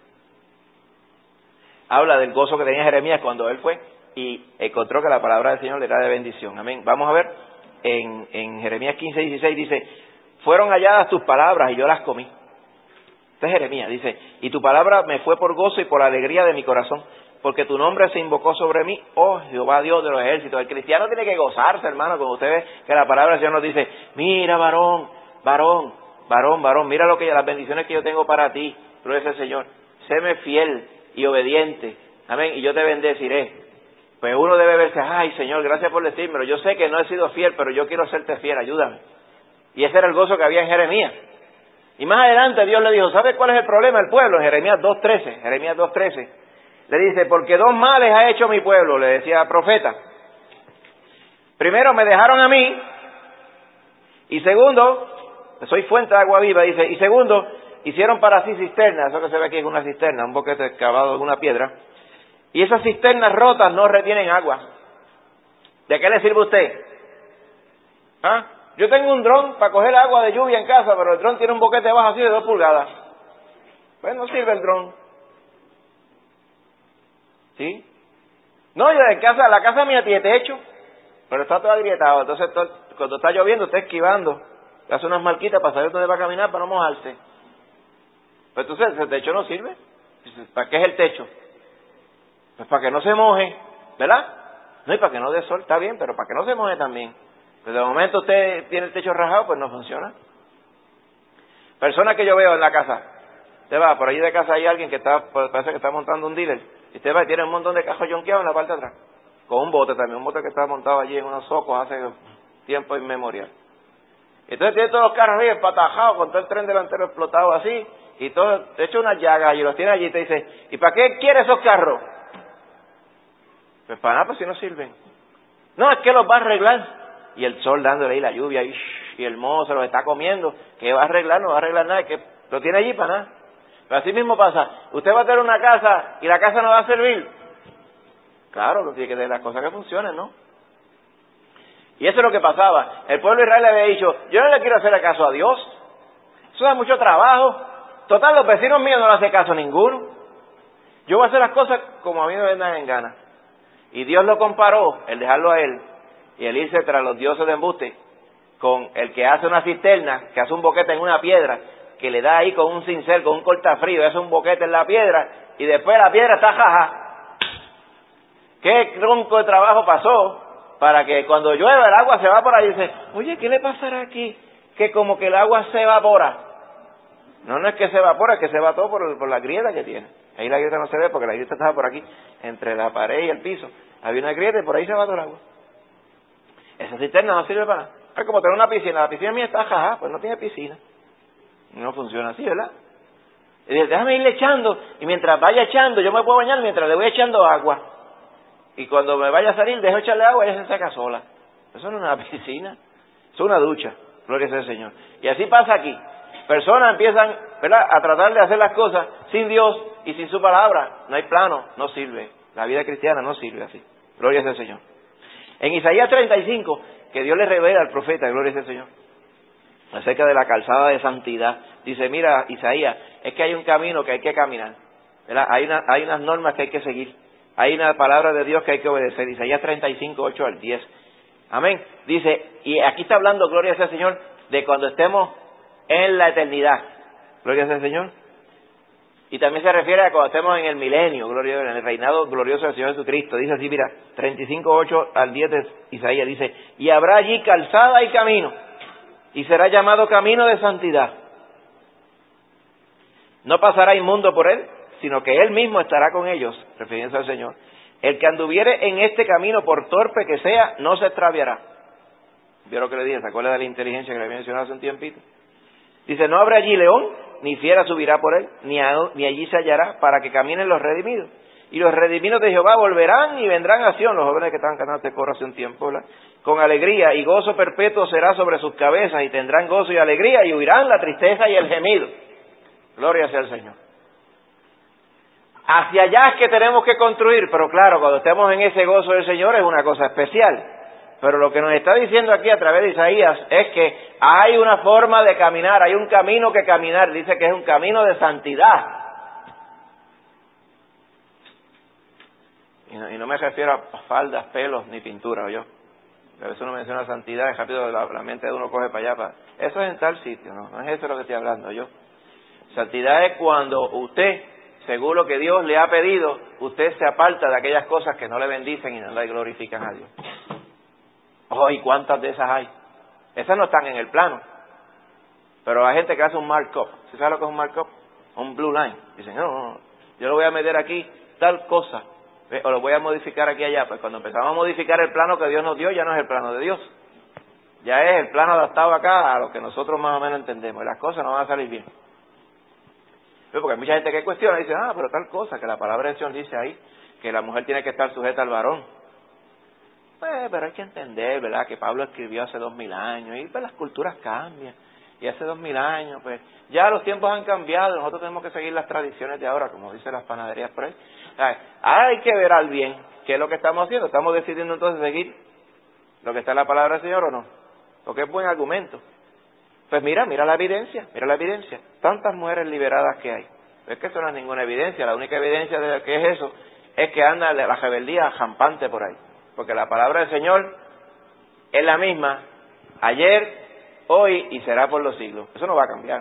habla del gozo que tenía Jeremías cuando él fue y encontró que la palabra del Señor le era de bendición. Amén. Vamos a ver, en, en Jeremías quince, dieciséis dice, fueron halladas tus palabras y yo las comí. Este es Jeremías, dice, y tu palabra me fue por gozo y por alegría de mi corazón, porque tu nombre se invocó sobre mí, oh Jehová Dios de los ejércitos. El cristiano tiene que gozarse, hermano, cuando usted ve que la palabra del Señor nos dice, mira varón, varón, varón, varón, mira lo que las bendiciones que yo tengo para ti, gloria sea el Señor, séme fiel y obediente, amén, y yo te bendeciré. Pues uno debe verse, ay Señor, gracias por decírmelo, yo sé que no he sido fiel, pero yo quiero serte fiel, ayúdame. Y ese era el gozo que había en Jeremías. Y más adelante Dios le dijo, ¿sabes cuál es el problema del pueblo? En Jeremías dos trece, Jeremías dos trece, le dice, porque dos males ha hecho mi pueblo, le decía al profeta. Primero me dejaron a mí, y segundo, soy fuente de agua viva, dice, y segundo, hicieron para sí cisternas, eso que se ve aquí es una cisterna, un boquete excavado en una piedra, y esas cisternas rotas no retienen agua. ¿De qué le sirve a usted? ¿Ah? Yo tengo un dron para coger agua de lluvia en casa, pero el dron tiene un boquete bajo así de dos pulgadas. Pues no sirve el dron. ¿Sí? No, yo en casa, la casa mía tiene techo, pero está todo agrietado. Entonces, todo, cuando está lloviendo, está esquivando. Hace unas marquitas para saber dónde va a caminar para no mojarse. Pero entonces, ese techo no sirve. ¿Para qué es el techo? Pues para que no se moje, ¿verdad? No, y para que no dé sol, está bien, pero para que no se moje también. Pero de momento usted tiene el techo rajado, pues no funciona. Personas que yo veo en la casa. Usted va, por allí de casa hay alguien que está, parece que está montando un dealer. Y usted va y tiene un montón de cajos yonqueados en la parte de atrás. Con un bote también, un bote que estaba montado allí en unos socos hace tiempo inmemorial. Entonces tiene todos los carros ahí empatajados, con todo el tren delantero explotado así, y todo, hecho unas llagas, y los tiene allí y te dice, ¿y para qué quiere esos carros? Pues para nada, pues si no sirven. No, es que los va a arreglar. Y el sol dándole ahí la lluvia, y, y el moho se los está comiendo. ¿Qué va a arreglar? No va a arreglar nada, que lo tiene allí para nada. Pero así mismo pasa, usted va a tener una casa y la casa no va a servir. Claro, lo tiene que tener las cosas que funcionen, ¿no? Y eso es lo que pasaba. El pueblo de Israel le había dicho, yo no le quiero hacer caso a Dios. Eso da mucho trabajo. Total, los vecinos míos no le hacen caso a ninguno. Yo voy a hacer las cosas como a mí me vendan en gana. Y Dios lo comparó, el dejarlo a él, y el irse tras los dioses de embuste, con el que hace una cisterna, que hace un boquete en una piedra, que le da ahí con un cincel, con un cortafrío, hace un boquete en la piedra, y después la piedra está jaja. ¿Qué tronco de trabajo pasó para que cuando llueva el agua se evapora y dice, oye, ¿qué le pasará aquí? Que como que el agua se evapora. No, no es que se evapora, es que se va todo por, por la grieta que tiene. Ahí la grieta no se ve porque la grieta estaba por aquí, entre la pared y el piso. Había una grieta y por ahí se va todo el agua. Esa cisterna no sirve para nada. Es como tener una piscina. La piscina mía está jaja, pues no tiene piscina. No funciona así, ¿verdad? Y dice, déjame irle echando, y mientras vaya echando, yo me puedo bañar mientras le voy echando agua. Y cuando me vaya a salir, dejo echarle agua y ella se seca sola. Eso no es una piscina, es una ducha. Gloria sea al Señor. Y así pasa aquí. Personas empiezan, ¿verdad?, a tratar de hacer las cosas sin Dios y sin su palabra. No hay plano, no sirve. La vida cristiana no sirve así. Gloria sea al Señor. En Isaías treinta y cinco, que Dios le revela al profeta, gloria sea al Señor, acerca de la calzada de santidad. Dice, mira, Isaías, es que hay un camino que hay que caminar, ¿verdad? Hay, una, hay unas normas que hay que seguir. Hay una palabra de Dios que hay que obedecer. Isaías treinta y cinco, ocho al diez. Amén. Dice, y aquí está hablando, gloria sea al Señor, de cuando estemos en la eternidad. Gloria sea al Señor. Y también se refiere a cuando estemos en el milenio, gloria, en el reinado glorioso del Señor Jesucristo. Dice así, mira, treinta y cinco, ocho al diez de Isaías, dice, y habrá allí calzada y camino, y será llamado camino de santidad. No pasará inmundo por él, sino que él mismo estará con ellos, refiriéndose al Señor. El que anduviere en este camino, por torpe que sea, no se extraviará. ¿Vio lo que le dije? ¿Se acuerda de la inteligencia que le había mencionado hace un tiempito? Dice, no habrá allí león, ni fiera subirá por él, ni, a, ni allí se hallará, para que caminen los redimidos. Y los redimidos de Jehová volverán y vendrán a Sión. Los jóvenes que estaban cantando este coro hace un tiempo, ¿verdad? con alegría, y gozo perpetuo será sobre sus cabezas, y tendrán gozo y alegría, y huirán la tristeza y el gemido. Gloria sea al Señor. Hacia allá es que tenemos que construir, pero claro, cuando estemos en ese gozo del Señor es una cosa especial. Pero lo que nos está diciendo aquí a través de Isaías es que hay una forma de caminar, hay un camino que caminar, dice que es un camino de santidad. Y no, y no me refiero a faldas, pelos, ni pintura, yo. A veces uno menciona santidad, es rápido la, la mente de uno coge para allá. Para... Eso es en tal sitio, ¿no? No es eso lo que estoy hablando yo. Santidad es cuando usted, según lo que Dios le ha pedido, usted se aparta de aquellas cosas que no le bendicen y no le glorifican a Dios. Oh, ¿y cuántas de esas hay? Esas no están en el plano. Pero hay gente que hace un markup. ¿Sí sabe lo que es un markup? Un blue line. Dicen, no, no, no, yo lo voy a meter aquí, tal cosa. O lo voy a modificar aquí allá. Pues cuando empezamos a modificar el plano que Dios nos dio, ya no es el plano de Dios. Ya es el plano adaptado acá a lo que nosotros más o menos entendemos. Y las cosas no van a salir bien. Porque hay mucha gente que cuestiona y dice, ah, pero tal cosa, que la palabra de Dios dice ahí, que la mujer tiene que estar sujeta al varón. Pues, pero hay que entender, ¿verdad?, que Pablo escribió hace dos mil años, y pues las culturas cambian. Y hace dos mil años, pues, ya los tiempos han cambiado, nosotros tenemos que seguir las tradiciones de ahora, como dicen las panaderías por ahí. Ahora hay que ver al bien qué es lo que estamos haciendo. ¿Estamos decidiendo entonces seguir lo que está en la palabra del Señor o no? Porque es buen argumento. Pues mira, mira la evidencia, mira la evidencia. Tantas mujeres liberadas que hay. Es que eso no es ninguna evidencia. La única evidencia de que es eso es que anda la rebeldía jampante por ahí. Porque la palabra del Señor es la misma ayer, hoy y será por los siglos. Eso no va a cambiar.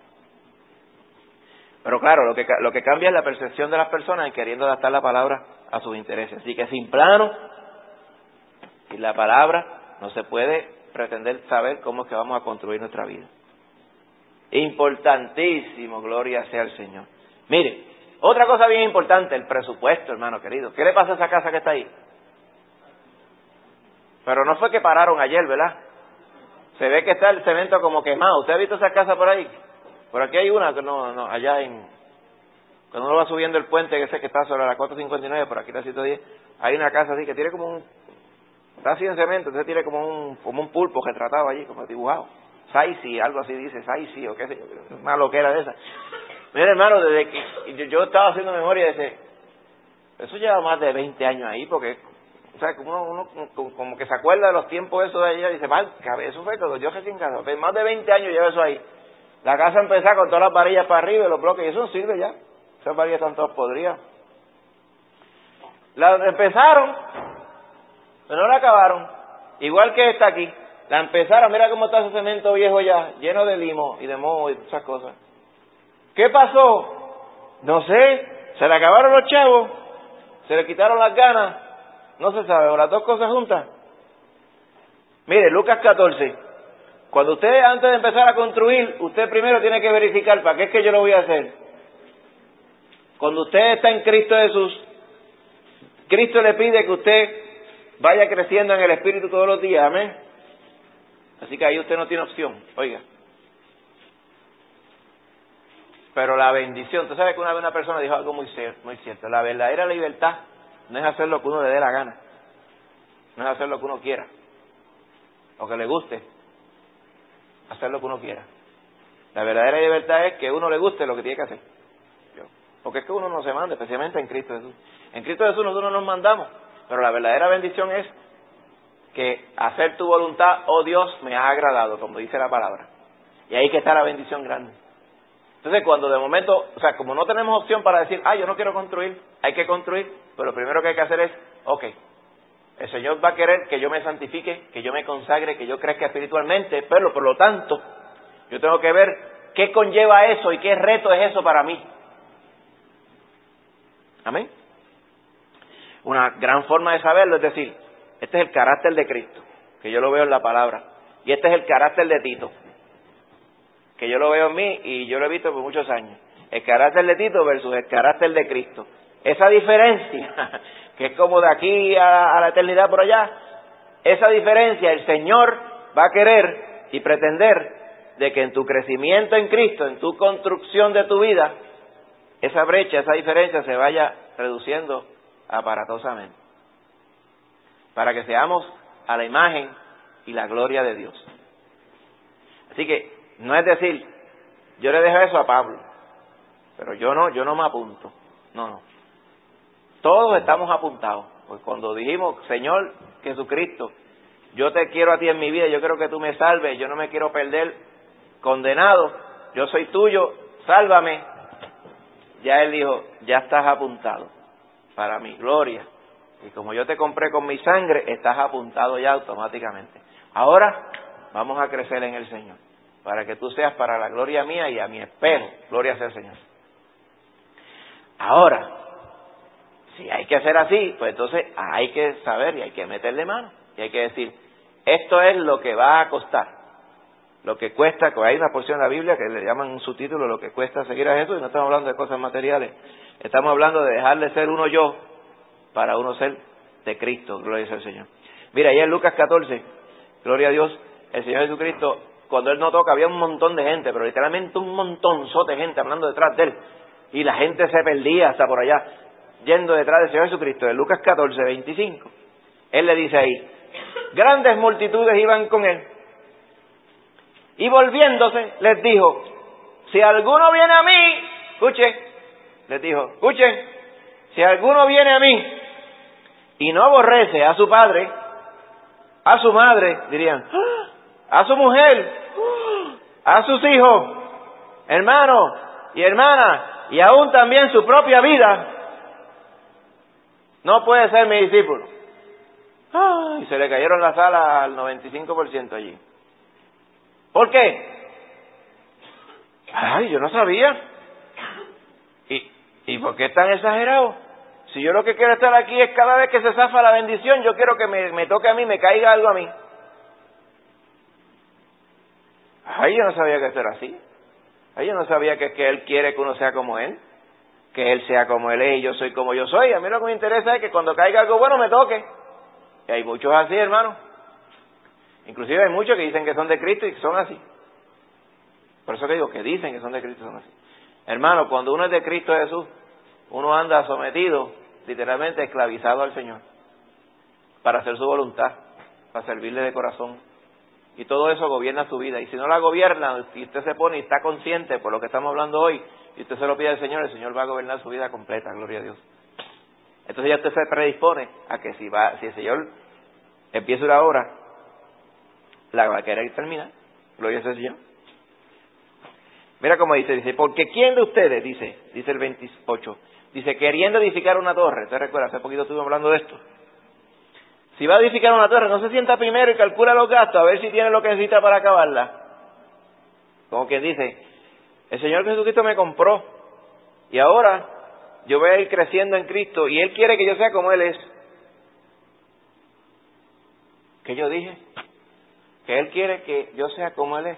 Pero claro, lo que, lo que cambia es la percepción de las personas en queriendo adaptar la palabra a sus intereses. Así que sin plano y la palabra no se puede pretender saber cómo es que vamos a construir nuestra vida. Importantísimo, gloria sea al Señor. Mire, otra cosa bien importante, el presupuesto, hermano querido. ¿Qué le pasa a esa casa que está ahí? Pero no fue que pararon ayer, ¿verdad? Se ve que está el cemento como quemado. ¿Usted ha visto esa casa por ahí? Por aquí hay una, que no, no, allá en... Cuando uno va subiendo el puente, ese que está sobre la cuatro cincuenta y nueve, por aquí la ciento diez, hay una casa así que tiene como un... Está así en cemento, entonces tiene como un como un pulpo retratado allí, como dibujado. Saisi, algo así dice, Saisi, o qué sé yo, una loquera de esa. Mira, hermano, desde que yo, yo estaba haciendo memoria de ese... Eso lleva más de veinte años ahí, porque... O sea, uno, uno como que se acuerda de los tiempos esos de allá y dice, mal, eso fue todo, yo recién casado. Más de veinte años lleva eso ahí. La casa empezó con todas las varillas para arriba y los bloques, y eso no sirve ya. Esas varillas están todas podridas. La empezaron, pero no la acabaron. Igual que esta aquí. La empezaron, mira cómo está ese cemento viejo ya, lleno de limo y de moho y esas cosas. ¿Qué pasó? No sé, se le acabaron los chavos, se le quitaron las ganas, no se sabe, o las dos cosas juntas. Mire, Lucas catorce. Cuando usted, antes de empezar a construir, usted primero tiene que verificar, ¿para qué es que yo lo voy a hacer? Cuando usted está en Cristo Jesús, Cristo le pide que usted vaya creciendo en el Espíritu todos los días, amén. Así que ahí usted no tiene opción, oiga. Pero la bendición, usted sabe que una vez una persona dijo algo muy cierto, muy cierto. La verdadera libertad no es hacer lo que uno le dé la gana, no es hacer lo que uno quiera, o que le guste, hacer lo que uno quiera. La verdadera libertad es que a uno le guste lo que tiene que hacer. Porque es que uno no se manda, especialmente en Cristo Jesús. En Cristo Jesús nosotros nos mandamos, pero la verdadera bendición es que hacer tu voluntad, oh Dios, me ha agradado, como dice la palabra. Y ahí que está la bendición grande. Entonces, cuando de momento, o sea, como no tenemos opción para decir, ah, yo no quiero construir, hay que construir, pero lo primero que hay que hacer es, ok, el Señor va a querer que yo me santifique, que yo me consagre, que yo crezca espiritualmente, pero por lo tanto, yo tengo que ver qué conlleva eso y qué reto es eso para mí. Amén. Una gran forma de saberlo es decir, este es el carácter de Cristo, que yo lo veo en la palabra, y este es el carácter de Tito, que yo lo veo en mí y yo lo he visto por muchos años. El carácter de Tito versus el carácter de Cristo. Esa diferencia, que es como de aquí a, a la eternidad por allá, esa diferencia el Señor va a querer y pretender de que en tu crecimiento en Cristo, en tu construcción de tu vida, esa brecha, esa diferencia se vaya reduciendo aparatosamente. Para que seamos a la imagen y la gloria de Dios. Así que no es decir, yo le dejo eso a Pablo, pero yo no, yo no me apunto. No, no. Todos estamos apuntados. Pues cuando dijimos, Señor Jesucristo, yo te quiero a ti en mi vida, yo quiero que tú me salves, yo no me quiero perder condenado, yo soy tuyo, sálvame. Ya él dijo, ya estás apuntado para mi gloria. Y como yo te compré con mi sangre, estás apuntado ya automáticamente. Ahora vamos a crecer en el Señor, para que tú seas para la gloria mía y a mi espejo. Gloria sea el Señor. Ahora, si hay que hacer así, pues entonces hay que saber y hay que meterle mano. Y hay que decir, esto es lo que va a costar. Lo que cuesta, hay una porción de la Biblia que le llaman un subtítulo, lo que cuesta seguir a Jesús, y no estamos hablando de cosas materiales. Estamos hablando de dejar de ser uno yo para uno ser de Cristo. Gloria sea al Señor. Mira, ahí en Lucas catorce, gloria a Dios, el Señor Jesucristo, cuando Él no toca, había un montón de gente, pero literalmente un montonzote de gente hablando detrás de Él. Y la gente se perdía hasta por allá, yendo detrás del Señor Jesucristo. En Lucas catorce, veinticinco, Él le dice ahí, grandes multitudes iban con Él. Y volviéndose, les dijo, si alguno viene a mí, escuchen, les dijo, escuchen, si alguno viene a mí y no aborrece a su padre, a su madre, dirían, a su mujer, a sus hijos, hermanos y hermanas, y aún también su propia vida, no puede ser mi discípulo. Y se le cayeron las alas al noventa y cinco por ciento allí. ¿Por qué? Ay, yo no sabía. ¿Y, y por qué tan exagerado? Si yo lo que quiero estar aquí es cada vez que se zafa la bendición, yo quiero que me, me toque a mí, me caiga algo a mí. Ay, yo no sabía que esto era así. Ay, yo no sabía que, que Él quiere que uno sea como Él. Que Él sea como Él es y yo soy como yo soy. A mí lo que me interesa es que cuando caiga algo bueno me toque. Y hay muchos así, hermano. Inclusive hay muchos que dicen que son de Cristo y son así. Por eso que digo que dicen que son de Cristo y son así. Hermano, cuando uno es de Cristo Jesús, uno anda sometido, literalmente esclavizado al Señor, para hacer su voluntad, para servirle de corazón. Y todo eso gobierna su vida. Y si no la gobierna, si usted se pone y está consciente por lo que estamos hablando hoy, y usted se lo pide al Señor, el Señor va a gobernar su vida completa, gloria a Dios. Entonces ya usted se predispone a que si va, si el Señor empieza una obra, la va a querer terminar. Gloria a Señor. Mira cómo dice, dice, porque ¿quién de ustedes, dice, dice el veintiocho, dice, queriendo edificar una torre, ¿te recuerdas? Hace poquito estuvimos hablando de esto. Si va a edificar una torre, no se sienta primero y calcula los gastos, a ver si tiene lo que necesita para acabarla. Como quien dice, el Señor Jesucristo me compró, y ahora yo voy a ir creciendo en Cristo, y Él quiere que yo sea como Él es. ¿Qué yo dije? Que Él quiere que yo sea como Él es.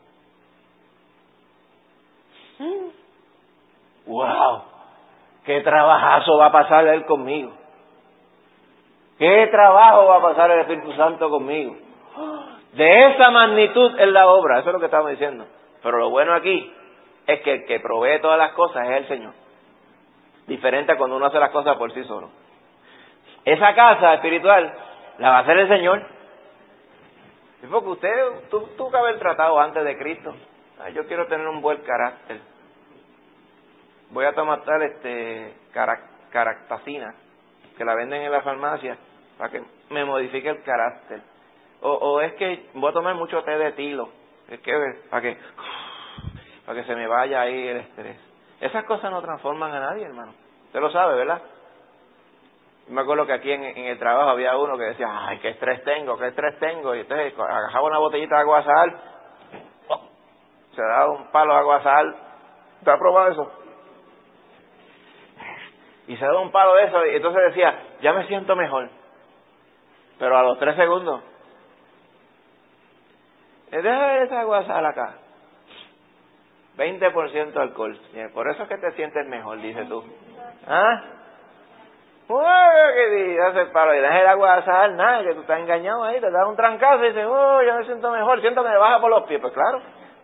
¡Wow! ¡Qué trabajazo va a pasar Él conmigo! ¡Qué trabajo va a pasar el Espíritu Santo conmigo! De esa magnitud es la obra, eso es lo que estamos diciendo. Pero lo bueno aquí es que el que provee todas las cosas es el Señor. Diferente a cuando uno hace las cosas por sí solo. Esa casa espiritual la va a hacer el Señor. Es porque usted tú, tuvo que haber tratado antes de Cristo. Ay, yo quiero tener un buen carácter. Voy a tomar tal este carac, caractacina que la venden en la farmacia para que me modifique el carácter. O, o es que voy a tomar mucho té de tilo, es que para que para que se me vaya ahí el estrés. Esas cosas no transforman a nadie, hermano. Usted lo sabe, ¿verdad? Me acuerdo que aquí en, en el trabajo había uno que decía, ay, qué estrés tengo, qué estrés tengo, y entonces agarraba una botellita de agua de sal, se daba un palo de agua de sal. ¿Usted ha probado eso? Y se daba un palo de eso, y entonces decía, ya me siento mejor. Pero a los tres segundos, deja esa agua de sal acá. veinte por ciento alcohol. Por eso es que te sientes mejor, dices tú. ¿Ah? Uy, que hace el palo y deja el agua de sal, nada, que tú estás engañado ahí, te das un trancazo y dices, uy, yo me siento mejor, siento que me baja por los pies. Pues claro.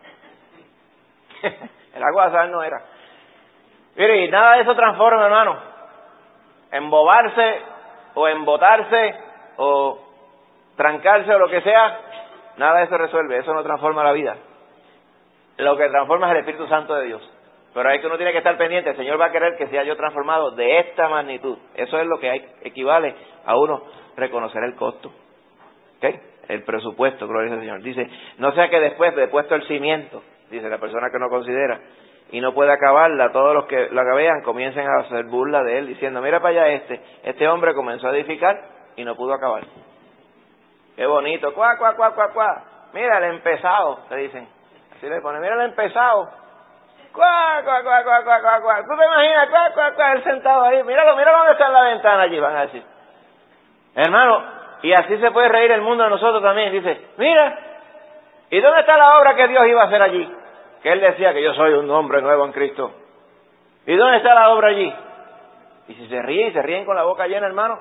El agua de sal no era. Mire, y nada de eso transforma, hermano. Embobarse o embotarse o trancarse o lo que sea, nada de eso resuelve, eso no transforma la vida. Lo que transforma es el Espíritu Santo de Dios. Pero hay que uno tiene que estar pendiente, el Señor va a querer que sea yo transformado de esta magnitud. Eso es lo que hay, equivale a uno reconocer el costo. ¿Ok? El presupuesto, gloria al Señor. Dice, no sea que después de puesto el cimiento, dice la persona que no considera, y no puede acabarla, todos los que la vean comiencen a hacer burla de él, diciendo, mira para allá este, este hombre comenzó a edificar y no pudo acabar. Qué bonito, cuá, cuá, cuá, cuá, cuá. Mira el empezado, le dicen. Así le ponen, mira el empezado. Cuá, cuá, cuá, cuá, cuá, cuá, cuá. ¿Tú te imaginas? Cuá, cuá, cuá, él sentado ahí. Míralo, míralo dónde está en la ventana allí, van a decir. Hermano, y así se puede reír el mundo de nosotros también. Dice, mira, ¿y dónde está la obra que Dios iba a hacer allí? Que él decía que yo soy un hombre nuevo en Cristo. ¿Y dónde está la obra allí? Y si se ríen, se ríen con la boca llena, hermano.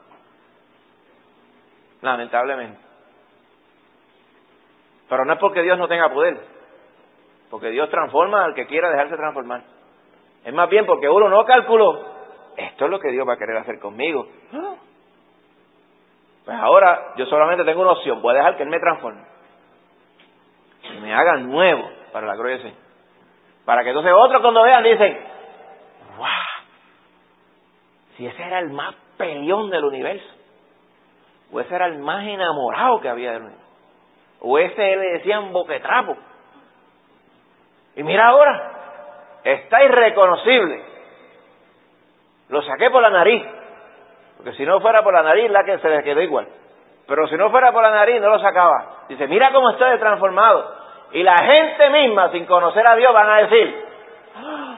Lamentablemente. Pero no es porque Dios no tenga poder, porque Dios transforma al que quiera dejarse transformar. Es más bien porque uno no calculó, esto es lo que Dios va a querer hacer conmigo. Pues ahora yo solamente tengo una opción, voy a dejar que Él me transforme. Y me haga nuevo para la gloria del Señor. Para que entonces otros cuando vean dicen, ¡wow! Si ese era el más peleón del universo. O ese era el más enamorado que había del universo. O ese le decían boquetrapo. Y mira ahora, está irreconocible. Lo saqué por la nariz. Porque si no fuera por la nariz, la que se le quedó igual. Pero si no fuera por la nariz, no lo sacaba. Dice, mira cómo está transformado. Y la gente misma, sin conocer a Dios, van a decir, ¡ah!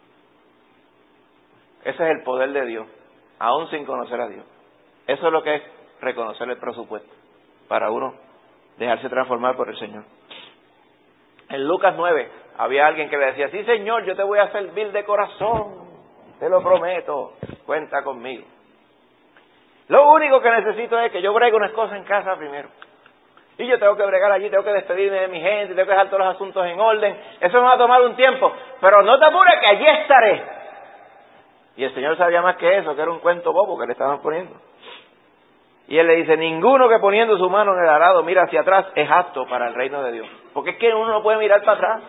Ese es el poder de Dios, aún sin conocer a Dios. Eso es lo que es reconocer el presupuesto, para uno dejarse transformar por el Señor. En Lucas nueve, había alguien que le decía, sí Señor, yo te voy a servir de corazón, te lo prometo, cuenta conmigo. Lo único que necesito es que yo bregue unas cosas en casa primero. Y yo tengo que bregar allí, tengo que despedirme de mi gente, tengo que dejar todos los asuntos en orden. Eso me va a tomar un tiempo, pero no te apures que allí estaré. Y el Señor sabía más que eso, que era un cuento bobo que le estaban poniendo. Y Él le dice, ninguno que poniendo su mano en el arado mira hacia atrás es apto para el reino de Dios. Porque es que uno no puede mirar para atrás.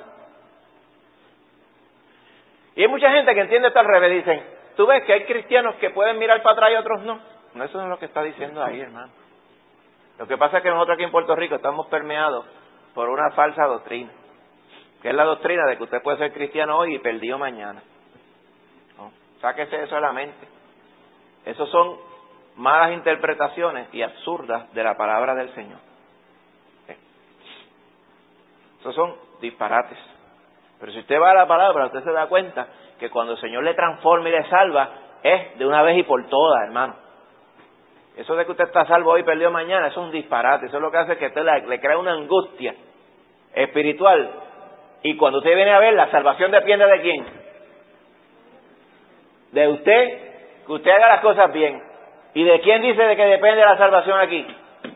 Y hay mucha gente que entiende esto al revés, dicen, tú ves que hay cristianos que pueden mirar para atrás y otros no. No, eso no es lo que está diciendo ahí, hermano. Lo que pasa es que nosotros aquí en Puerto Rico estamos permeados por una falsa doctrina, que es la doctrina de que usted puede ser cristiano hoy y perdido mañana. ¿No? Sáquese eso de la mente. Esos son malas interpretaciones y absurdas de la palabra del Señor. ¿Sí? Esos son disparates. Pero si usted va a la palabra, usted se da cuenta que cuando el Señor le transforma y le salva, es de una vez y por todas, hermano. Eso de que usted está salvo hoy y perdido mañana, eso es un disparate. Eso es lo que hace que usted le, le crea una angustia espiritual. Y cuando usted viene a ver, la salvación depende de quién. De usted, que usted haga las cosas bien. ¿Y de quién dice de que depende la salvación aquí?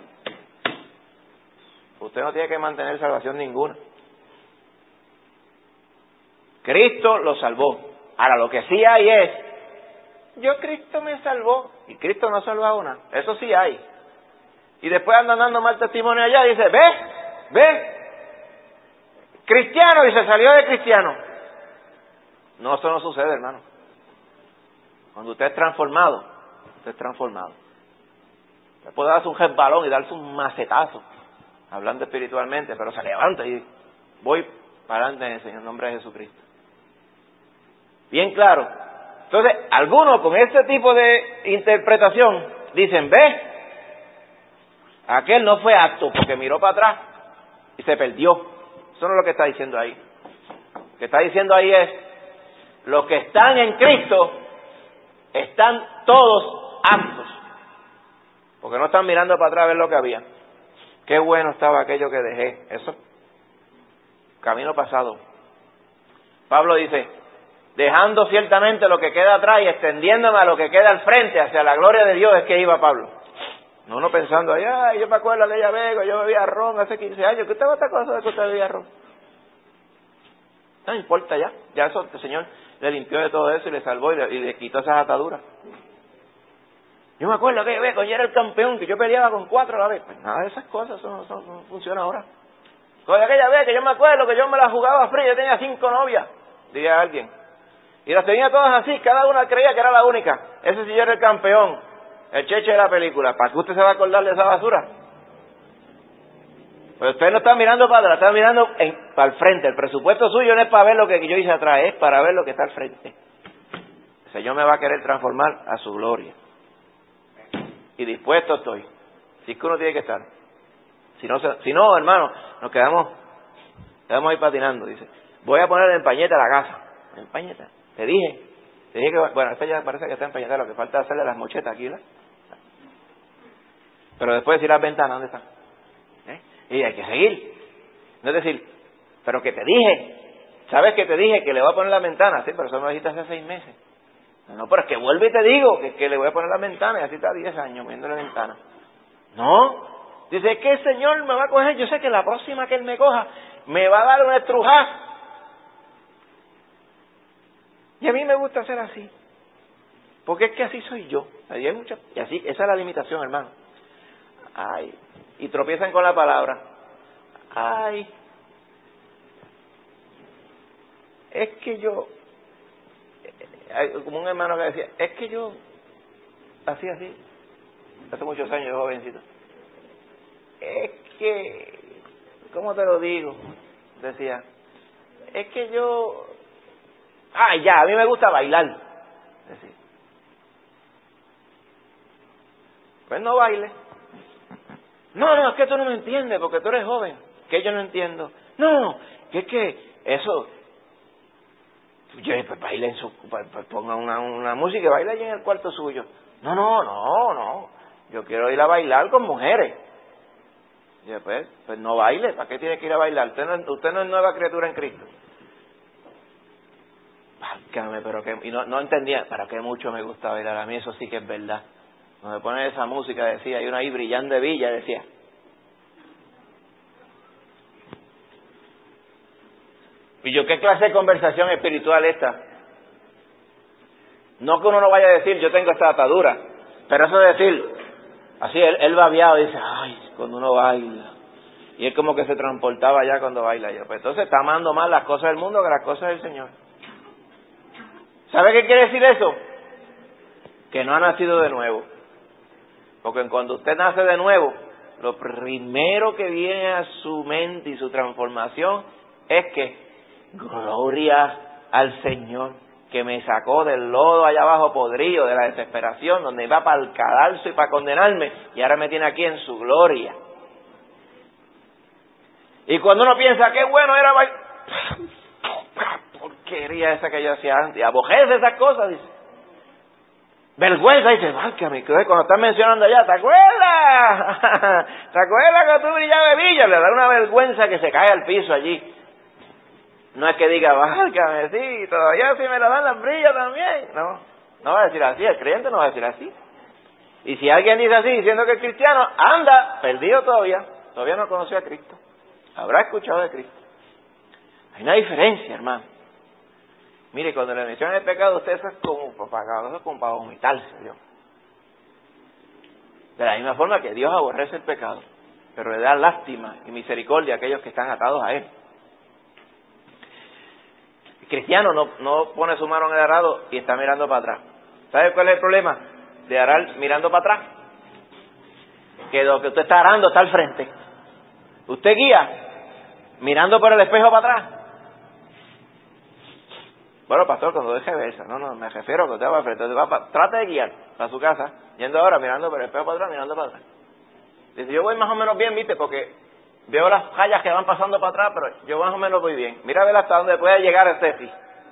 Usted no tiene que mantener salvación ninguna. Cristo lo salvó. Ahora lo que sí hay es, yo Cristo me salvó. Y Cristo no salvó a una. Eso sí hay. Y después andan dando mal testimonio allá y dice, ve, ve, cristiano, y se salió de cristiano. No, eso no sucede, hermano. Cuando usted es transformado, usted es transformado. Usted puede darse un resbalón y darse un macetazo, hablando espiritualmente, pero se levanta y voy para adelante en el Señor, en nombre de Jesucristo. Bien claro. Entonces, algunos con este tipo de interpretación dicen, ve, aquel no fue apto porque miró para atrás y se perdió. Eso no es lo que está diciendo ahí. Lo que está diciendo ahí es, los que están en Cristo están todos aptos. Porque no están mirando para atrás a ver lo que había. Qué bueno estaba aquello que dejé. Eso, camino pasado. Pablo dice, dejando ciertamente lo que queda atrás y extendiéndome a lo que queda al frente, hacia la gloria de Dios, es que iba Pablo. No, no pensando, ay, yo me acuerdo de ella Vega, yo bebía ron hace quince años, ¿qué usted va a estar con eso de que usted bebía ron? No importa ya, ya eso el Señor le limpió de todo eso y le salvó y le, y le quitó esas ataduras. Yo me acuerdo que ve, cuando yo era el campeón, que yo peleaba con cuatro a la vez. Pues nada de esas cosas, eso no, eso no funciona ahora. Con aquella vez que yo me acuerdo que yo me la jugaba fría, yo tenía cinco novias, diría alguien. Y las tenía todas así, cada una creía que era la única. Ese sí yo era el campeón, el cheche de la película. ¿Para qué usted se va a acordar de esa basura? Pues usted no está mirando para atrás, está mirando en, para el frente. El presupuesto suyo no es para ver lo que yo hice atrás, es para ver lo que está al frente. El Señor me va a querer transformar a su gloria. Y dispuesto estoy. Si es que uno tiene que estar. Si no, si no hermano, nos quedamos, quedamos ahí patinando. Dice, voy a poner en pañeta la casa. En pañeta. Te dije. Te dije que, bueno, esta ya parece que está en pañeta, lo que falta es hacerle las mochetas aquí, ¿verdad? Pero después decir las ventanas, ¿dónde están? ¿Eh? Y hay que seguir. No es decir, pero que te dije. ¿Sabes que te dije que le voy a poner la ventana? Sí, pero eso me lo dijiste hace seis meses. No, pero es que vuelvo y te digo que, que le voy a poner la ventana y así está diez años viendo la ventana. No. Dice, es que el Señor me va a coger, yo sé que la próxima que Él me coja, me va a dar una estrujada. Y a mí me gusta ser así. Porque es que así soy yo. Ahí hay mucha, y así, esa es la limitación, hermano. Ay, y tropiezan con la palabra. Ay, es que yo, como un hermano que decía, es que yo, así, así, hace muchos años, yo jovencito. Es que, ¿cómo te lo digo? Decía, es que yo, ah, ya, a mí me gusta bailar. Decía, pues no baile. No, no, es que tú no me entiendes porque tú eres joven. Que yo no entiendo. No, que es que eso, yo pues baile en su, pues, pues ponga una, una música y baila allí en el cuarto suyo. No, no, no, no. Yo quiero ir a bailar con mujeres. Y después, pues no baile, ¿para qué tiene que ir a bailar? Usted no, usted no es nueva criatura en Cristo. Válgame, pero que, y no, no entendía, para qué mucho me gusta bailar, a mí eso sí que es verdad. Cuando me ponen esa música, decía, hay una ahí brillando de Villa, decía. Y yo, ¿qué clase de conversación espiritual esta? No que uno no vaya a decir, yo tengo esta atadura, pero eso de decir, así, él, él babeado, dice, ay, cuando uno baila. Y es como que se transportaba ya cuando baila yo. Pues entonces está amando más las cosas del mundo que las cosas del Señor. ¿Sabe qué quiere decir eso? Que no ha nacido de nuevo. Porque cuando usted nace de nuevo, lo primero que viene a su mente y su transformación es que, gloria al Señor, que me sacó del lodo allá abajo podrido, de la desesperación, donde iba para el cadalso y para condenarme, y ahora me tiene aquí en su gloria. Y cuando uno piensa, qué bueno era bailar, porquería esa que yo hacía antes, abojece esas cosas, dice. Vergüenza, dice, válgame, que cuando están mencionando allá, ¿te acuerdas? ¿Te acuerdas que tú brillabas de Villa? Le da una vergüenza que se cae al piso allí. No es que diga, válgame, sí, todavía sí me la dan las brillas también. No, no va a decir así, el creyente no va a decir así. Y si alguien dice así, diciendo que es cristiano, anda, perdido todavía, todavía no conoció a Cristo. Habrá escuchado de Cristo. Hay una diferencia, hermano. Mire, cuando le mencionan el pecado, usted eso es como para, eso es como para vomitarse, Dios. De la misma forma que Dios aborrece el pecado, pero le da lástima y misericordia a aquellos que están atados a Él. El cristiano no, no pone su mano en el arado y está mirando para atrás. ¿Sabe cuál es el problema de arar mirando para atrás? Que lo que usted está arando está al frente. Usted guía mirando por el espejo para atrás. Bueno, pastor, cuando deje ver eso, no, no, me refiero a que usted va al frente, va para, trate de guiar para su casa, yendo ahora mirando por el espejo para atrás, mirando para atrás. Dice, yo voy más o menos bien, viste, porque veo las rayas que van pasando para atrás, pero yo más o menos voy bien. Mira a ver hasta dónde puede llegar el Steffi.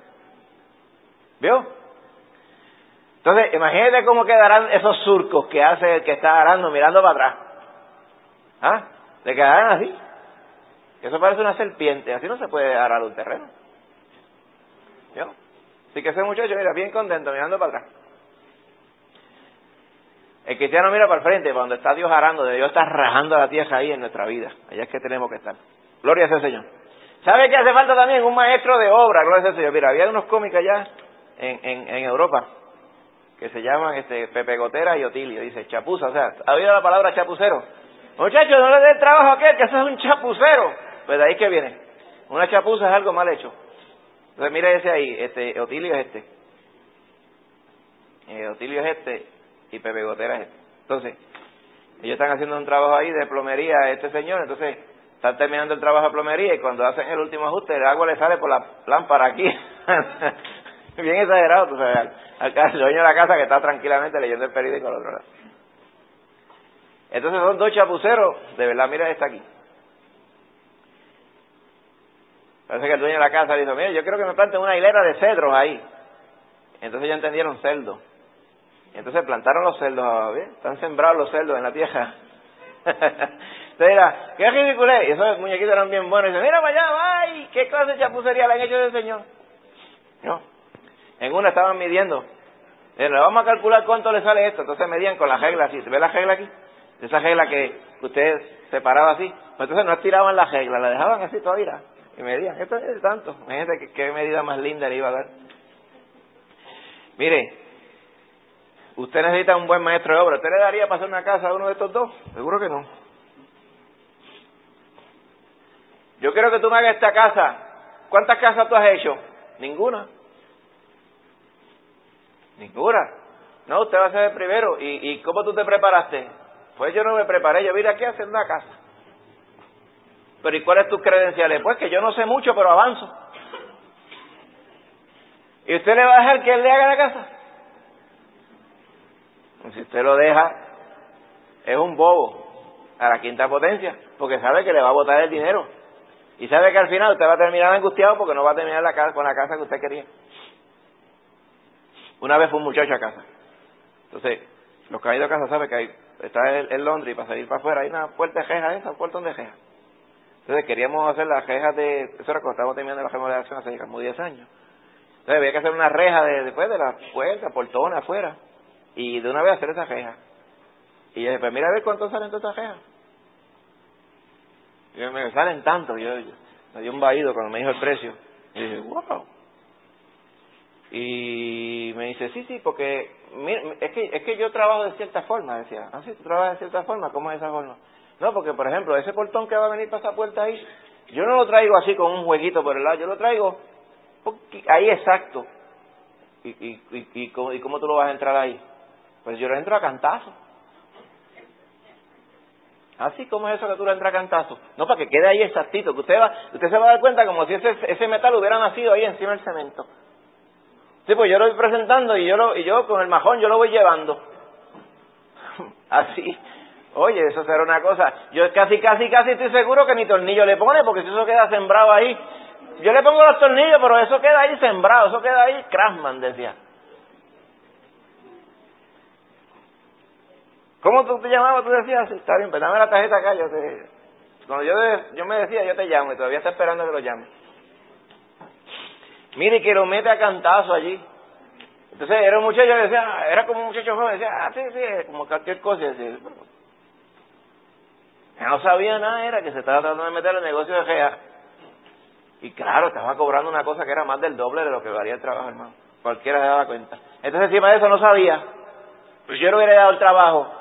¿Vio? Entonces, imagínate cómo quedarán esos surcos que hace el que está arando mirando para atrás. ¿Ah? Le quedarán así. Eso parece una serpiente, así no se puede arar un terreno. ¿Vio? Así que ese muchacho, mira, bien contento, mirando para atrás. El cristiano mira para el frente, para donde está Dios arando, de Dios está rajando la tierra ahí en nuestra vida. Allá es que tenemos que estar. Gloria sea al Señor. ¿Sabe qué hace falta también? Un maestro de obra, gloria sea al Señor. Mira, había unos cómics allá en, en, en Europa que se llaman este Pepe Gotera y Otilio. Dice chapuza, o sea, ¿ha oído la palabra chapucero? Muchachos, no le dé trabajo a aquel, que eso es un chapucero. Pues de ahí que viene. Una chapuza es algo mal hecho. Entonces mire ese ahí, este Otilio es este. Eh, Otilio es este y Pepe Gotera es este. Entonces, ellos están haciendo un trabajo ahí de plomería a este señor, entonces están terminando el trabajo de plomería y cuando hacen el último ajuste el agua le sale por la lámpara aquí. Bien exagerado, tú sabes, al, al dueño de la casa que está tranquilamente leyendo el periódico al otro lado. Entonces son dos chapuceros, de verdad, mira esta aquí. Parece que el dueño de la casa le dijo, mire, yo quiero que me planten una hilera de cedros ahí. Entonces ya entendieron cerdo. Entonces plantaron los cerdos, ¿bien? Están sembrados los cerdos en la tierra. Entonces era, qué ridículo es. Y esos muñequitos eran bien buenos. Y dice, mira para allá, ay, qué clase de chapucería le han hecho a ese señor. No. En una estaban midiendo. Le vamos a calcular cuánto le sale esto. Entonces medían con la regla así. ¿Se ve la regla aquí? Esa regla que usted separaba así. Pues entonces no estiraban la regla, la dejaban así todavía. Y medían. Esto es tanto. Imagínate qué, qué medida más linda le iba a dar. Mire, usted necesita un buen maestro de obra. ¿Usted le daría para hacer una casa a uno de estos dos? Seguro que no. Yo quiero que tú me hagas esta casa. ¿Cuántas casas tú has hecho? Ninguna. Ninguna. No, usted va a ser el primero. ¿Y, y cómo tú te preparaste? Pues yo no me preparé. Yo vine aquí a hacer una casa. Pero ¿y cuáles tus credenciales? Pues que yo no sé mucho, pero avanzo. ¿Y usted le va a dejar que él le haga la casa? Si usted lo deja, es un bobo a la quinta potencia, porque sabe que le va a botar el dinero. Y sabe que al final usted va a terminar angustiado porque no va a terminar la casa, con la casa que usted quería. Una vez fue un muchacho a casa. Entonces, los que han ido a casa saben que hay, está en Londres y para salir para afuera hay una puerta de reja esa, un portón de reja. Entonces queríamos hacer las rejas de... Eso era cuando estábamos terminando la remodelación hace como diez años. Entonces había que hacer una reja de, después de la puerta, portón afuera. Y de una vez hacer esa reja. Y yo dije, pues mira a ver cuánto salen todas esas rejas. Y yo, me salen tanto. Yo, yo me dio un vaído cuando me dijo el precio. Y dije, wow. Y me dice, sí, sí, porque mira, es que es que yo trabajo de cierta forma. Decía, ah, sí, tú trabajas de cierta forma. ¿Cómo es esa forma? No, porque por ejemplo, ese portón que va a venir para esa puerta ahí, yo no lo traigo así con un jueguito por el lado. Yo lo traigo ahí exacto. ¿Y, y, y, y, cómo, ¿Y cómo tú lo vas a entrar ahí? Pues yo lo entro a cantazo. ¿Así? ¿Cómo es eso que tú lo entras a cantazo? No, para que quede ahí exactito, que usted va, usted se va a dar cuenta como si ese, ese metal hubiera nacido ahí encima del cemento. Sí, pues yo lo voy presentando y yo lo, y yo con el majón yo lo voy llevando. Así. Oye, eso será una cosa. Yo casi, casi, casi estoy seguro que ni tornillo le pone, porque si eso queda sembrado ahí. Yo le pongo los tornillos, pero eso queda ahí sembrado, eso queda ahí Craftsman, decía. ¿Cómo tú te llamabas? Tú decías, está bien, pues dame la tarjeta acá, yo te... Cuando yo, de... yo me decía, yo te llamo, y todavía está esperando que lo llame. Mire, que lo mete a cantazo allí. Entonces, era un muchacho, decía, era como un muchacho joven, decía, ah, sí, sí, como cualquier cosa. Decía, ya no sabía nada, era que se estaba tratando de meter el negocio de G A. Y claro, estaba cobrando una cosa que era más del doble de lo que valía el trabajo, hermano. Cualquiera se daba cuenta. Entonces, encima de eso no sabía. Pues yo no hubiera dado el trabajo.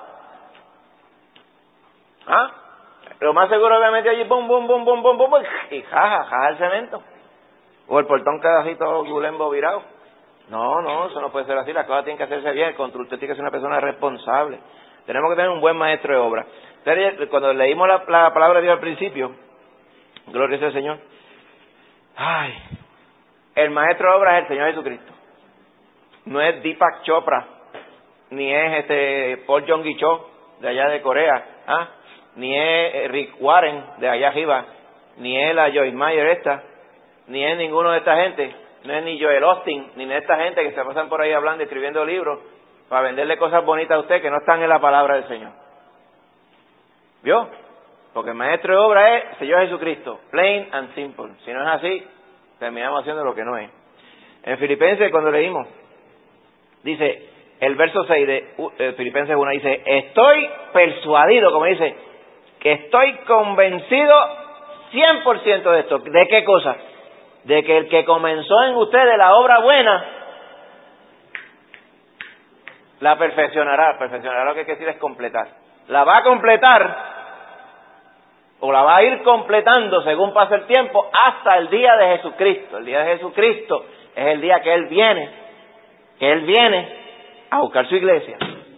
¿Ah? Lo más seguro que me metió allí, bum, bum, bum, bum, bum, bum, y jaja, jaja el cemento. O el portón queda así todo gulembo virado. No, no, eso no puede ser así, las cosas tienen que hacerse bien, el constructor tiene que ser una persona responsable. Tenemos que tener un buen maestro de obra. Entonces, cuando leímos la, la palabra de Dios al principio, gloria sea al Señor, ay, el maestro de obra es el Señor Jesucristo. No es Deepak Chopra, ni es este Paul Yonggi Cho, de allá de Corea, ¿ah? Ni es Rick Warren, de allá arriba, ni es la Joyce Meyer esta, ni es ninguno de esta gente, no es ni Joel Austin, ni de esta gente que se pasan por ahí hablando, escribiendo libros, para venderle cosas bonitas a usted que no están en la palabra del Señor. ¿Vio? Porque el maestro de obra es el Señor Jesucristo, plain and simple. Si no es así, terminamos haciendo lo que no es. En Filipenses, cuando leímos, dice, el verso seis de uh, Filipenses uno dice, estoy persuadido, como dice, que estoy convencido cien por ciento de esto. ¿De qué cosa? De que el que comenzó en ustedes la obra buena, La perfeccionará. Perfeccionará lo que quiere decir es completar. La va a completar, o la va a ir completando según pasa el tiempo, hasta el día de Jesucristo. El día de Jesucristo es el día que Él viene, que Él viene a buscar su iglesia.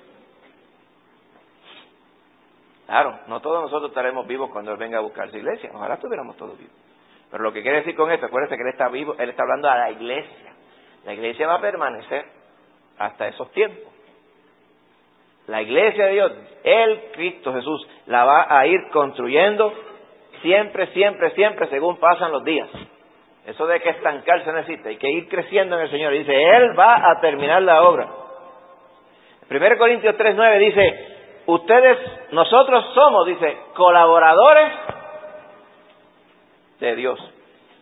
Claro, no todos nosotros estaremos vivos cuando Él venga a buscar su iglesia. Ojalá estuviéramos todos vivos. Pero lo que quiere decir con esto, acuérdense que Él está vivo, Él está hablando a la iglesia. La iglesia va a permanecer hasta esos tiempos. La iglesia de Dios, Él, Cristo Jesús, la va a ir construyendo siempre, siempre, siempre, según pasan los días. Eso de que estancarse no existe, hay que ir creciendo en el Señor. Dice, Él va a terminar la obra. primero Corintios tres nueve dice, ustedes, nosotros somos, dice, colaboradores de Dios.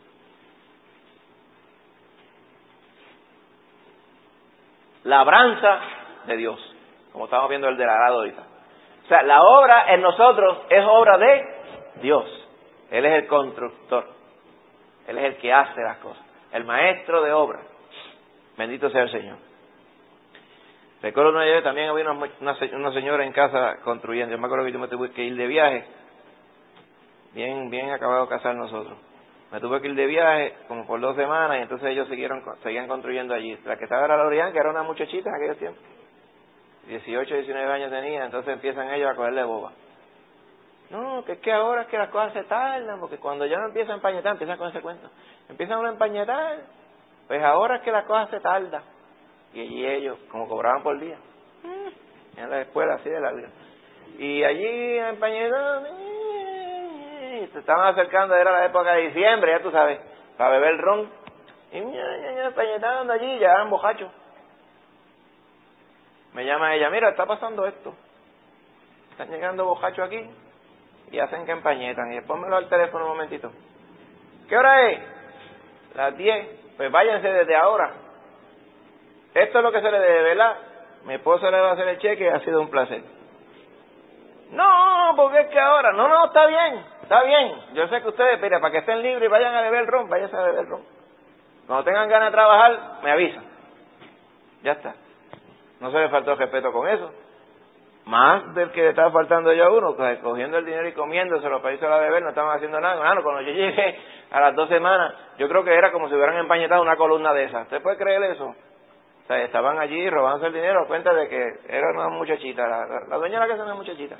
Labranza de Dios. Como estamos viendo el del arado ahorita. O sea, la obra en nosotros es obra de Dios. Él es el constructor. Él es el que hace las cosas. El maestro de obra. Bendito sea el Señor. Recuerdo una vez también había una, una, una señora en casa construyendo. Yo me acuerdo que yo me tuve que ir de viaje. Bien, bien acabado de casar nosotros. Me tuve que ir de viaje como por dos semanas y entonces ellos siguieron, seguían construyendo allí. La que estaba era Lorian, que era una muchachita en aquellos tiempos. dieciocho, diecinueve años tenía, entonces empiezan ellos a cogerle boba. No, que es que ahora es que las cosas se tardan, porque cuando ya no empieza a empañetar, empiezan con ese cuento. Empiezan a empañetar, pues ahora es que las cosas se tardan. Y allí ellos, como cobraban por día, en la escuela así de la vida. Y allí empañetando, se estaban acercando, era la época de diciembre, ya tú sabes, para beber ron. Y empañetando allí, ya eran bojachos. Me llama ella, mira, está pasando esto. Están llegando bojachos aquí y hacen que empañetan. Y pónmelo al teléfono un momentito. ¿Qué hora es? Las diez. Pues váyanse desde ahora. Esto es lo que se le debe, ¿verdad? Mi esposa le va a hacer el cheque, ha sido un placer. No, porque es que ahora... No, no, está bien, está bien. Yo sé que ustedes, mira, para que estén libres y vayan a beber ron, váyanse a beber ron. Cuando tengan ganas de trabajar, me avisan. Ya está. No se le faltó respeto con eso. Más del que le estaba faltando yo a uno, pues, cogiendo el dinero y comiéndoselo para irse a beber, no estaban haciendo nada. Bueno, cuando yo llegué a las dos semanas, yo creo que era como si hubieran empañetado una columna de esas. ¿Usted puede creer eso? O sea, estaban allí robándose el dinero a cuenta de que era una muchachita. La, la, la dueña de la casa era una muchachita.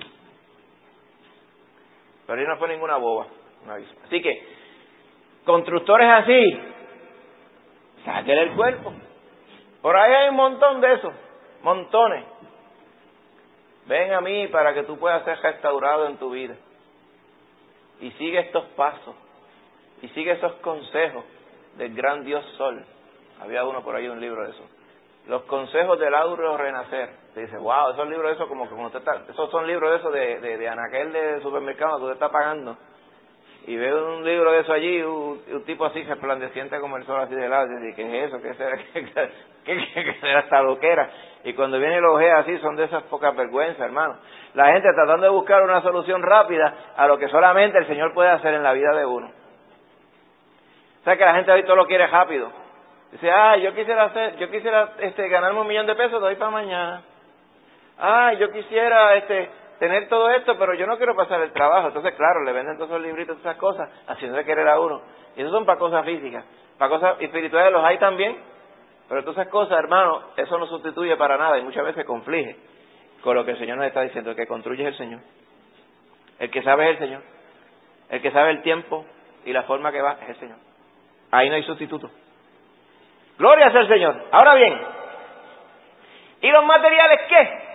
Pero ella no fue ninguna boba. No aviso. Así que, constructores así, sáquele el cuerpo. Por ahí hay un montón de eso. Montones. Ven a mí para que tú puedas ser restaurado en tu vida. Y sigue estos pasos. Y sigue esos consejos del gran Dios Sol. Había uno por ahí, un libro de eso. Los consejos del áureo renacer. Te dice, wow, esos libros de eso, como que como usted está, esos son libros de eso de, de, de anaquel de supermercado que usted está pagando. Y ve un libro de eso allí, un, un tipo así resplandeciente como el sol así de lado, y dice, ¿qué es eso? ¿Qué será? ¿Qué, qué, qué, qué será esta loquera? Y cuando viene y lo ojea así, son de esas pocas vergüenzas, hermano. La gente tratando de buscar una solución rápida a lo que solamente el Señor puede hacer en la vida de uno. O sea que la gente hoy todo lo quiere rápido. Dice, ah, yo quisiera hacer, yo quisiera este, ganarme un millón de pesos de hoy para mañana. Ah, yo quisiera este tener todo esto, pero yo no quiero pasar el trabajo. Entonces, claro, le venden todos esos libritos, esas cosas, haciéndole querer a uno. Y eso son para cosas físicas. Para cosas espirituales los hay también. Pero todas esas cosas, hermano, eso no sustituye para nada y muchas veces conflige con lo que el Señor nos está diciendo. El que construye es el Señor. El que sabe es el Señor. El que sabe el tiempo y la forma que va es el Señor. Ahí no hay sustituto. Gloria sea al Señor. Ahora bien, ¿y los materiales qué?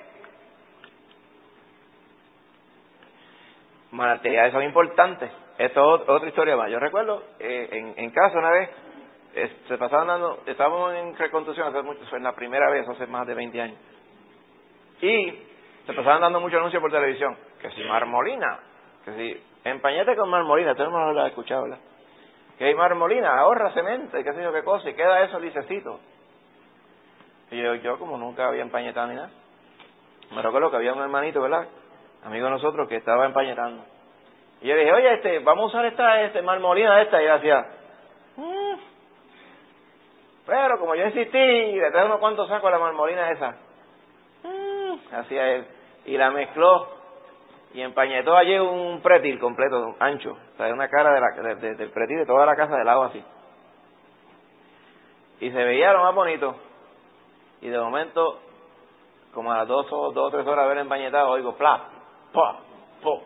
Materiales son importantes. Esto es otra historia más. Yo recuerdo eh, en, en casa una vez eh, se pasaban dando, estábamos en reconstrucción hace mucho, fue la primera vez hace más de veinte años. Y se pasaban dando muchos anuncios por televisión. Que si marmolina, que si empañete con marmolina, todo el mundo lo ha escuchado, ¿verdad? Que hay marmolina, ahorra cemento y qué sé yo qué cosa, y queda eso lisecito. Y yo, yo como nunca había empañetado ni nada, me recuerdo que había un hermanito, ¿verdad? Amigo de nosotros que estaba empañetando. Y yo dije, oye, este, vamos a usar esta este, marmolina esta. Y él hacía, mmm. Pero como yo insistí, y detrás de unos cuantos sacos la marmolina esa. hacía él. Y la mezcló y empañetó allí un pretil completo, ancho. O sea, una cara de la, de, de, del pretil de toda la casa de lado así. Y se veía lo más bonito. Y de momento, como a las dos o dos o tres horas de haber empañetado, oigo, plap, pa, po.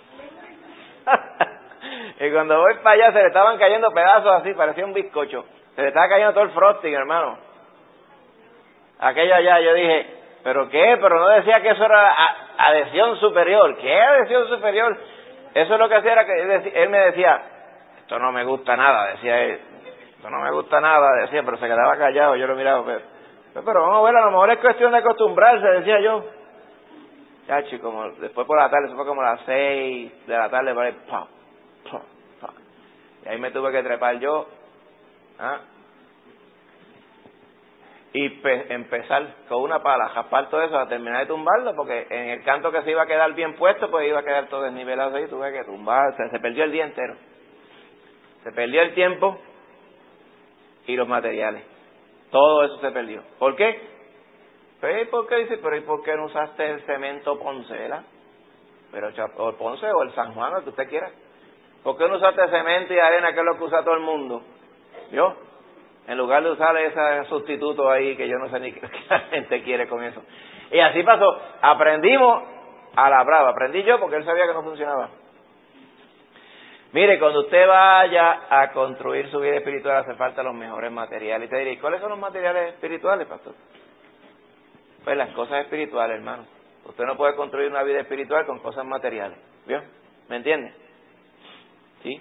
Y cuando voy para allá se le estaban cayendo pedazos así, parecía un bizcocho. Se le estaba cayendo todo el frosting, hermano. Aquello allá, yo dije, ¿pero qué? Pero no decía que eso era adhesión superior. ¿Qué adhesión superior? Eso lo que hacía era que él me decía, esto no me gusta nada, decía él. Esto no me gusta nada, decía, pero se quedaba callado. Yo lo miraba, pero, pero vamos a ver, a lo mejor es cuestión de acostumbrarse, decía yo. Ya, chico, como después por la tarde, eso fue como a las seis de la tarde, por ahí, pa, pa, pa. Y ahí me tuve que trepar yo, ¿ah? Y pe- empezar con una pala, jaspar todo eso, a terminar de tumbarlo, porque en el canto que se iba a quedar bien puesto, pues iba a quedar todo desnivelado ahí, tuve que tumbar, se, se perdió el día entero. Se perdió el tiempo y los materiales. Todo eso se perdió. ¿Por qué? Pues, ¿por qué dice? Pero ¿y por qué no usaste el cemento Poncela? Pero, o el Ponce o el San Juan, lo que usted quiera. ¿Por qué no usaste cemento y arena, que es lo que usa todo el mundo? ¿Vio? En lugar de usar ese sustituto ahí, que yo no sé ni qué la gente quiere con eso. Y así pasó. Aprendimos a la brava. Aprendí yo porque él sabía que no funcionaba. Mire, cuando usted vaya a construir su vida espiritual, hace falta los mejores materiales. Y te diré, ¿cuáles son los materiales espirituales, pastor? Pues las cosas espirituales, hermano. Usted no puede construir una vida espiritual con cosas materiales. ¿Vio? ¿Me entiende? ¿Sí?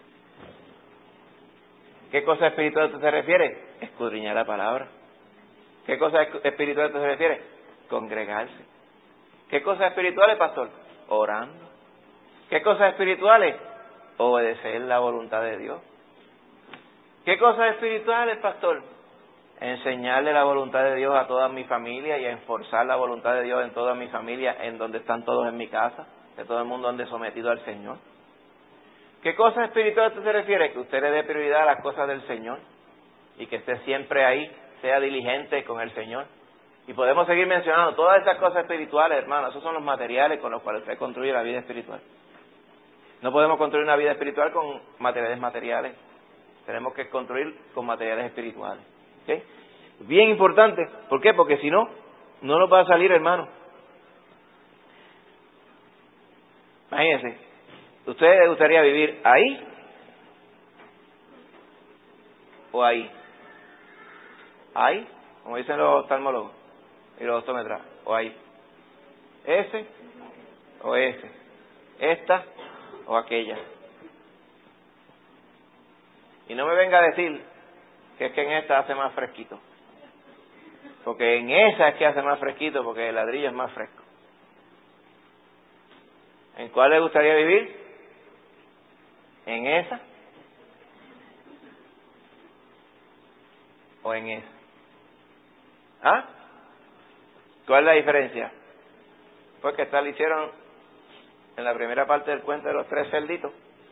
¿Qué cosa espiritual usted se refiere? Escudriñar la palabra. ¿Qué cosa espiritual usted se refiere? Congregarse. ¿Qué cosas espirituales, pastor? Orando. ¿Qué cosas espirituales? Obedecer la voluntad de Dios. ¿Qué cosas espirituales, pastor? Enseñarle la voluntad de Dios a toda mi familia y a enforzar la voluntad de Dios en toda mi familia, en donde están todos en mi casa, que todo el mundo ande sometido al Señor. ¿Qué cosas espirituales usted se refiere? Que usted le dé prioridad a las cosas del Señor y que esté siempre ahí, sea diligente con el Señor. Y podemos seguir mencionando todas esas cosas espirituales, hermano. Esos son los materiales con los cuales usted construye la vida espiritual. No podemos construir una vida espiritual con materiales materiales. Tenemos que construir con materiales espirituales. ¿Okay? Bien importante. ¿Por qué? Porque si no, no nos va a salir, hermano. Imagínense. ¿Usted le gustaría vivir ahí o ahí? Ahí, como dicen los oftalmólogos y los optómetras, o ahí. Ese o ese. Esta o aquella. Y no me venga a decir que es que en esta hace más fresquito. Porque en esa es que hace más fresquito, porque el ladrillo es más fresco. ¿En cuál le gustaría vivir? ¿En esa? ¿O en esa? ¿Ah? ¿Cuál es la diferencia? Pues que esta la hicieron en la primera parte del cuento de los tres cerditos.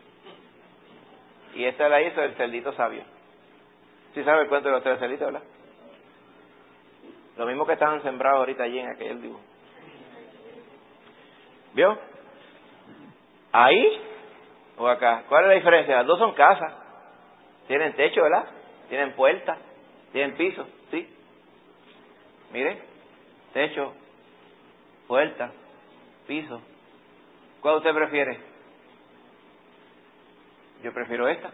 Y esta la hizo el cerdito sabio. ¿Sí sabe el cuento de los tres cerditos, verdad? Lo mismo que estaban sembrados ahorita allí en aquel dibujo. ¿Vio? ¿Ahí o acá? ¿Cuál es la diferencia? Las dos son casas. Tienen techo, ¿verdad? Tienen puertas, tienen piso, ¿sí? Mire, techo, puerta, piso. ¿Cuál usted prefiere? Yo prefiero esta.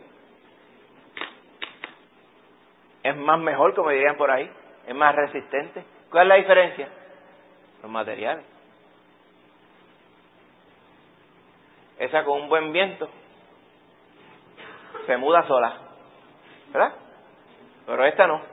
Es más mejor, como dirían por ahí. Es más resistente. ¿Cuál es la diferencia? Los materiales. Esa con un buen viento se muda sola, ¿verdad? Pero esta no.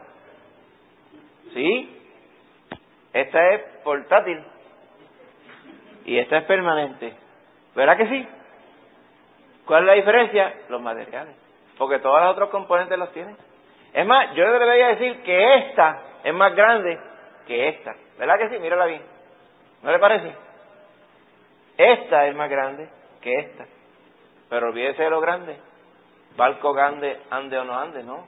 Sí, esta es portátil y esta es permanente. ¿Verdad que sí? ¿Cuál es la diferencia? Los materiales. Porque todos los otros componentes los tienen. Es más, yo le debería decir que esta es más grande que esta. ¿Verdad que sí? Mírala bien. ¿No le parece? Esta es más grande que esta. Pero olvídese de lo grande. Barco grande, ande o no ande, ¿no?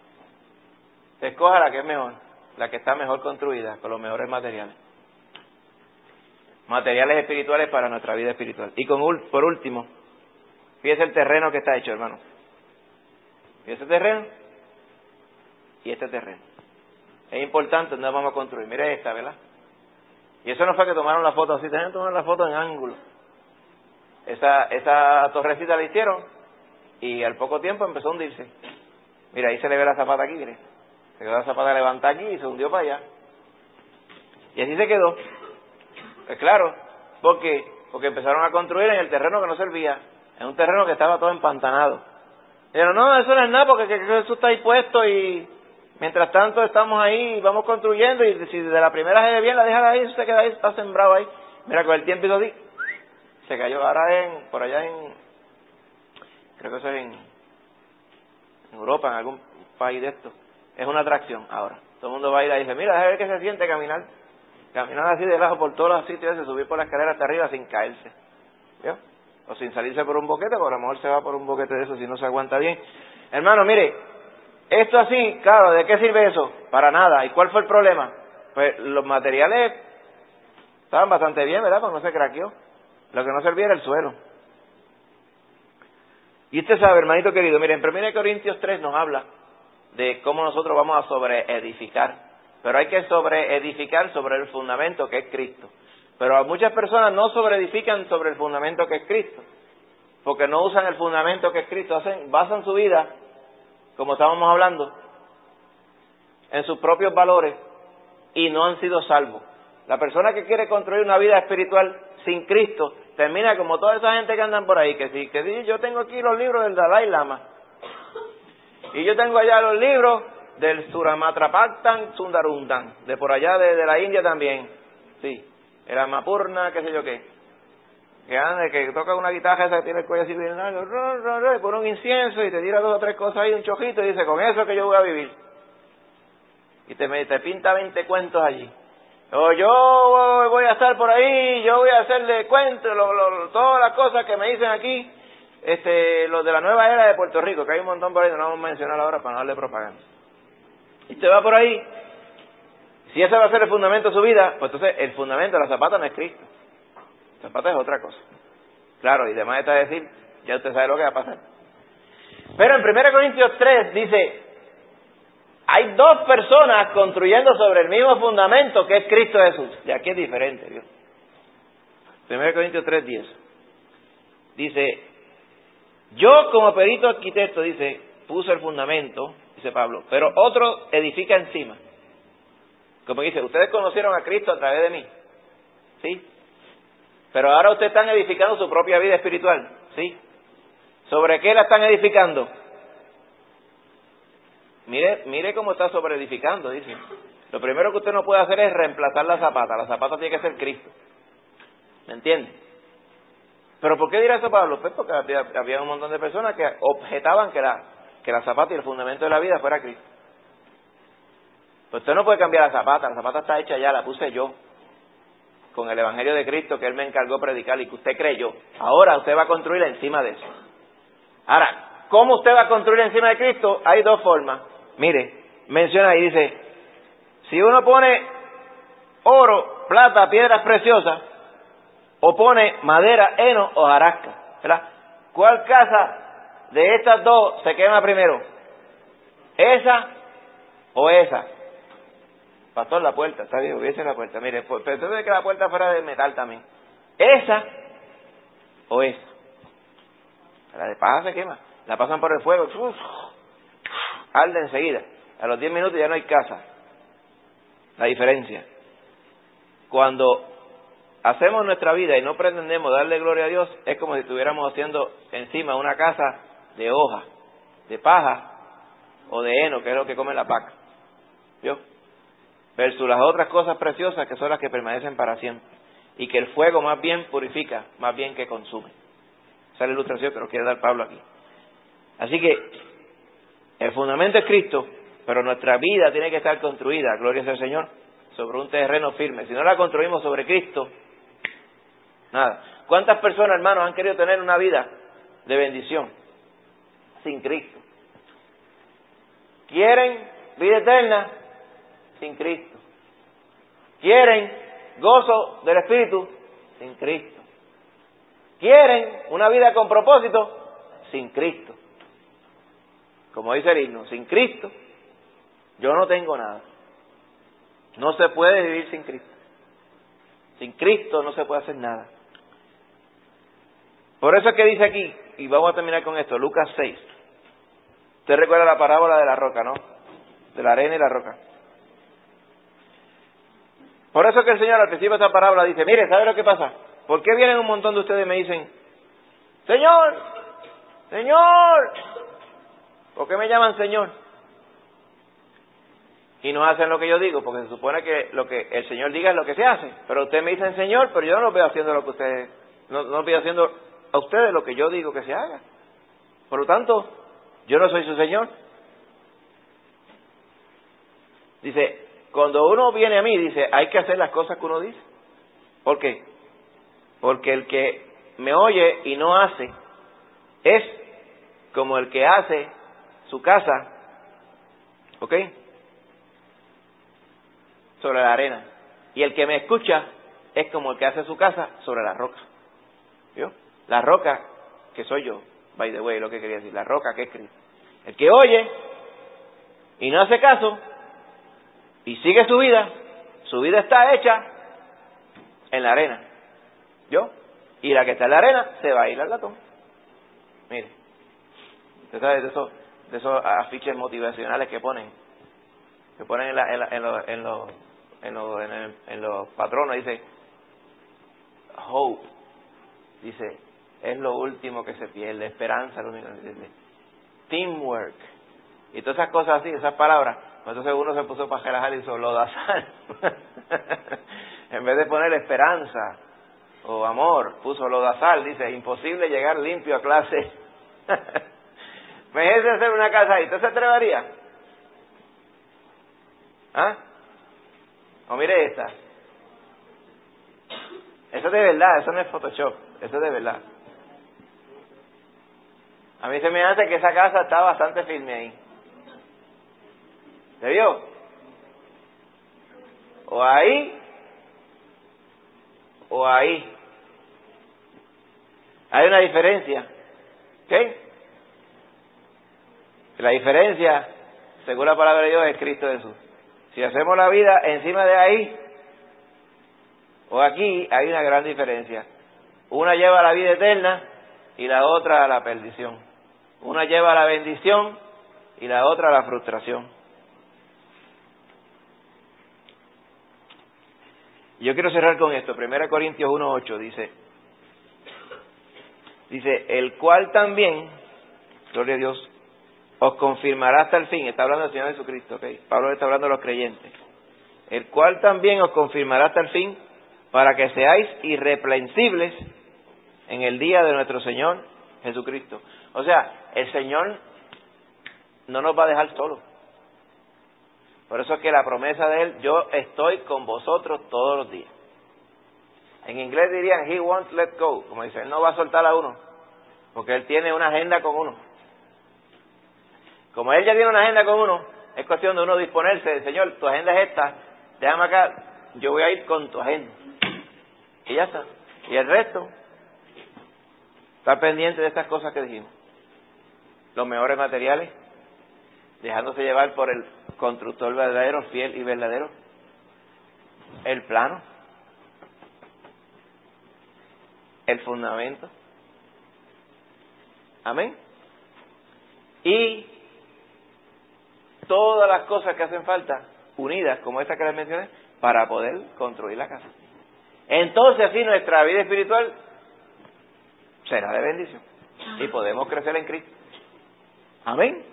Escoja la que es mejor. La que está mejor construida, con los mejores materiales. materiales espirituales para nuestra vida espiritual. Y con, por último, fíjese el terreno que está hecho, hermano. Fíjese el terreno y este terreno. Es importante donde vamos a construir. Mire esta, ¿verdad? Y eso no fue que tomaron la foto así, tenían que tomar la foto en ángulo. Esa, esa torrecita la hicieron y al poco tiempo empezó a hundirse. Mira, ahí se le ve la zapata aquí, mire. Se quedó la zapata levantada aquí y se hundió para allá. Y así se quedó. Pues claro, ¿por qué? Porque empezaron a construir en el terreno que no servía, en un terreno que estaba todo empantanado. Dijeron, no, eso no es nada porque que, que eso está ahí puesto y mientras tanto estamos ahí y vamos construyendo y si de la primera se ve bien, la dejan ahí, eso se queda ahí, está sembrado ahí. Mira, con el tiempo hizo así, se cayó ahora en, por allá en, creo que eso es en, en Europa, en algún país de estos. Es una atracción ahora. Todo el mundo va a ir ahí y dice, mira, déjame ver qué se siente caminar. Caminar así de lado por todos los sitios, se subir por la escalera hasta arriba sin caerse. ¿Vio? O sin salirse por un boquete, porque a lo mejor se va por un boquete de eso si no se aguanta bien. Hermano, mire, esto así, claro, ¿de qué sirve eso? Para nada. ¿Y cuál fue el problema? Pues los materiales estaban bastante bien, ¿verdad? Porque no se craqueó. Lo que no servía era el suelo. Y usted sabe, hermanito querido, mire, en primera Corintios tres nos habla de cómo nosotros vamos a sobreedificar. Pero hay que sobreedificar sobre el fundamento que es Cristo. Pero muchas personas no sobreedifican sobre el fundamento que es Cristo, porque no usan el fundamento que es Cristo, hacen, basan su vida, como estábamos hablando, en sus propios valores y no han sido salvos. La persona que quiere construir una vida espiritual sin Cristo termina como toda esa gente que andan por ahí, que sí, que sí, yo tengo aquí los libros del Dalai Lama y yo tengo allá los libros del Suramatrapaktan Sundarundan, de por allá de, de la India también, sí, el Amapurna, qué sé yo qué, que anda, que toca una guitarra esa que tiene el cuello así bien largo, y pone un incienso y te tira dos o tres cosas ahí, un chojito, y dice, con eso es que yo voy a vivir. Y te, te pinta veinte cuentos allí. O yo voy a estar por ahí, yo voy a hacerle cuentos, lo, lo, todas las cosas que me dicen aquí, este, los de la nueva era de Puerto Rico, que hay un montón por ahí, no vamos a mencionar ahora para no darle propaganda. Y usted va por ahí, si ese va a ser el fundamento de su vida, pues entonces el fundamento de la zapata no es Cristo. La zapata es otra cosa. Claro, y demás está decir, ya usted sabe lo que va a pasar. Pero en primera Corintios tres dice, hay dos personas construyendo sobre el mismo fundamento que es Cristo Jesús. Y aquí es diferente, Dios. primera Corintios tres diez. Dice, yo como perito arquitecto, dice, puse el fundamento, dice Pablo, pero otro edifica encima. Como dice, ustedes conocieron a Cristo a través de mí, ¿sí? Pero ahora ustedes están edificando su propia vida espiritual, ¿sí? ¿Sobre qué la están edificando? Mire, mire cómo está sobre edificando, dice. Lo primero que usted no puede hacer es reemplazar la zapata, la zapata tiene que ser Cristo. ¿Me entiende? ¿Pero por qué dirá eso Pablo? Pues porque había, había un montón de personas que objetaban que la, que la zapata y el fundamento de la vida fuera Cristo. Pues usted no puede cambiar la zapata, la zapata está hecha ya, la puse yo, con el Evangelio de Cristo que Él me encargó predicar y que usted creyó. Ahora usted va a construir encima de eso. Ahora, ¿cómo usted va a construir encima de Cristo? Hay dos formas. Mire, menciona ahí, dice, si uno pone oro, plata, piedras preciosas, o pone madera, heno o jarasca, ¿verdad? ¿Cuál casa de estas dos se quema primero? ¿Esa o esa? Pastor, la puerta, está bien, hubiese la puerta. Mire, pensé de que la puerta fuera de metal también. ¿Esa o esa? La de paja se quema. La pasan por el fuego, uf, arde enseguida. A los diez minutos ya no hay casa. La diferencia. Cuando hacemos nuestra vida y no pretendemos darle gloria a Dios, es como si estuviéramos haciendo encima una casa de hoja, de paja o de heno, que es lo que come la vaca. ¿Vio? Versus las otras cosas preciosas que son las que permanecen para siempre. Y que el fuego más bien purifica, más bien que consume. Esa es la ilustración que nos quiere dar Pablo aquí. Así que el fundamento es Cristo, pero nuestra vida tiene que estar construida, gloria sea al Señor, sobre un terreno firme. Si no la construimos sobre Cristo, nada. ¿Cuántas personas, hermanos, han querido tener una vida de bendición sin Cristo? ¿Quieren vida eterna? Sin Cristo. ¿Quieren gozo del Espíritu? sin Cristo. Quieren una vida con propósito, sin Cristo. Como dice el himno, sin Cristo yo no tengo nada. No se puede vivir sin Cristo. Sin Cristo no se puede hacer nada. Por eso es que dice aquí, y vamos a terminar con esto, Lucas seis. Usted recuerda la parábola de la roca, ¿no? De la arena y la roca. Por eso es que el Señor al principio de esta parábola dice, mire, ¿sabe lo que pasa? ¿Por qué vienen un montón de ustedes y me dicen, Señor, Señor? ¿Por qué me llaman Señor? Y no hacen lo que yo digo, porque se supone que lo que el Señor diga es lo que se hace. Pero ustedes me dicen Señor, pero yo no lo veo haciendo lo que ustedes, no, no veo haciendo a ustedes lo que yo digo que se haga. Por lo tanto, yo no soy su Señor. Dice, cuando uno viene a mí, dice, hay que hacer las cosas que uno dice. ¿Por qué? Porque el que me oye y no hace, es como el que hace su casa, ¿ok?, sobre la arena. Y el que me escucha es como el que hace su casa sobre la roca. ¿Vio? La roca que soy yo, by the way, lo que quería decir, la roca que es Cristo. El que oye y no hace caso y sigue su vida, su vida está hecha en la arena. ¿Vio? Y la que está en la arena se va a ir al latón. Mire, usted sabe de esos, de esos afiches motivacionales que ponen, que ponen en, la, en, la, en los en los en los, en, el, en los patronos, dice hope, dice es lo último que se pierde, esperanza, lo único que se pierde, teamwork y todas esas cosas así, esas palabras. Entonces uno se puso para relajar y hizo lodazal en vez de poner esperanza o amor, puso lodazal. Dice, imposible llegar limpio a clase. Imagínese hacer una casa ahí, ¿usted se atrevería? ¿Ah? O mire esta. Eso es de verdad, eso no es Photoshop, eso es de verdad. A mí se me hace que esa casa está bastante firme ahí. ¿Se vio? O ahí, o ahí. Hay una diferencia. ¿Ok? La diferencia, según la palabra de Dios, es Cristo Jesús. Si hacemos la vida encima de ahí o aquí, hay una gran diferencia. Una lleva a la vida eterna y la otra a la perdición. Una lleva a la bendición y la otra a la frustración. Yo quiero cerrar con esto. Primera Corintios uno ocho dice, dice, el cual también, gloria a Dios, os confirmará hasta el fin. Está hablando del Señor Jesucristo, ¿ok? Pablo está hablando de los creyentes. El cual también os confirmará hasta el fin, para que seáis irreprensibles en el día de nuestro Señor Jesucristo. O sea, el Señor no nos va a dejar solos. Por eso es que la promesa de Él, yo estoy con vosotros todos los días. En inglés dirían, He won't let go. Como dice, Él no va a soltar a uno, porque Él tiene una agenda con uno. Como Él ya tiene una agenda con uno, es cuestión de uno disponerse. Señor, tu agenda es esta, déjame acá, yo voy a ir con tu agenda. Y ya está. Y el resto, estar pendiente de estas cosas que dijimos. Los mejores materiales, dejándose llevar por el constructor verdadero, fiel y verdadero. El plano, el fundamento. Amén. Y todas las cosas que hacen falta, unidas, como esta que les mencioné, para poder construir la casa. Entonces así nuestra vida espiritual será de bendición y podemos crecer en Cristo. Amén.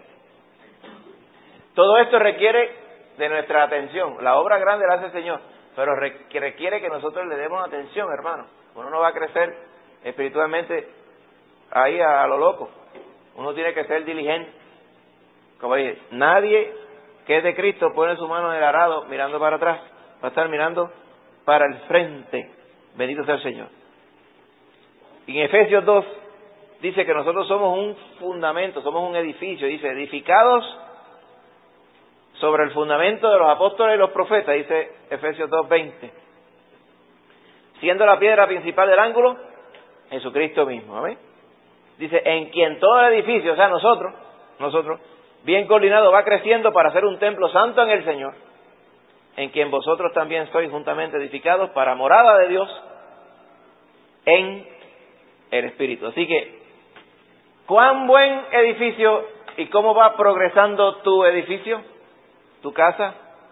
Todo esto requiere de nuestra atención. La obra grande la hace el Señor, pero requiere que nosotros le demos atención, hermano. Uno no va a crecer espiritualmente ahí a, a lo loco. Uno tiene que ser diligente. Como dije, nadie que es de Cristo pone su mano en el arado mirando para atrás. Va a estar mirando para el frente. Bendito sea el Señor. Y en Efesios dos dice que nosotros somos un fundamento, somos un edificio. Dice, edificados sobre el fundamento de los apóstoles y los profetas, dice Efesios dos veinte. Siendo la piedra principal del ángulo, Jesucristo mismo. Amén. Dice, en quien todo el edificio, o sea, nosotros, nosotros, bien coordinado, va creciendo para ser un templo santo en el Señor, en quien vosotros también sois juntamente edificados para morada de Dios en el Espíritu. Así que, ¿cuán buen edificio y cómo va progresando tu edificio, tu casa?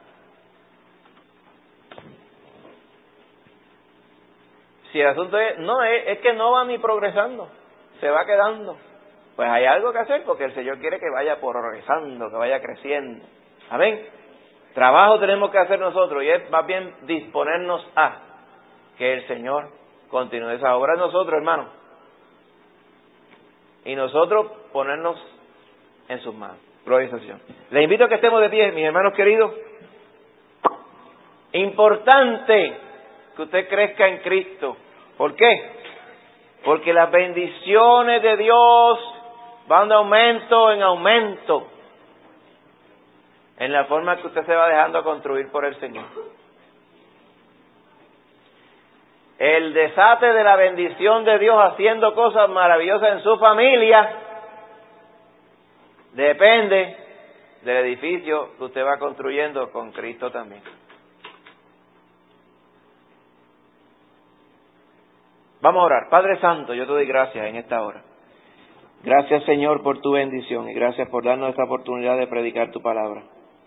Si el asunto es, no, es, es que no va ni progresando, se va quedando, pues hay algo que hacer porque el Señor quiere que vaya progresando, que vaya creciendo. Amén. Trabajo tenemos que hacer nosotros y es más bien disponernos a que el Señor continúe esa obra en nosotros, hermanos. Y nosotros ponernos en sus manos. Gloria al Señor. Les invito a que estemos de pie, mis hermanos queridos. Importante que usted crezca en Cristo. ¿Por qué? Porque las bendiciones de Dios van de aumento en aumento en la forma que usted se va dejando construir por el Señor. El desate de la bendición de Dios haciendo cosas maravillosas en su familia depende del edificio que usted va construyendo con Cristo también. Vamos a orar. Padre Santo, yo te doy gracias en esta hora. Gracias, Señor, por tu bendición y gracias por darnos esta oportunidad de predicar tu palabra.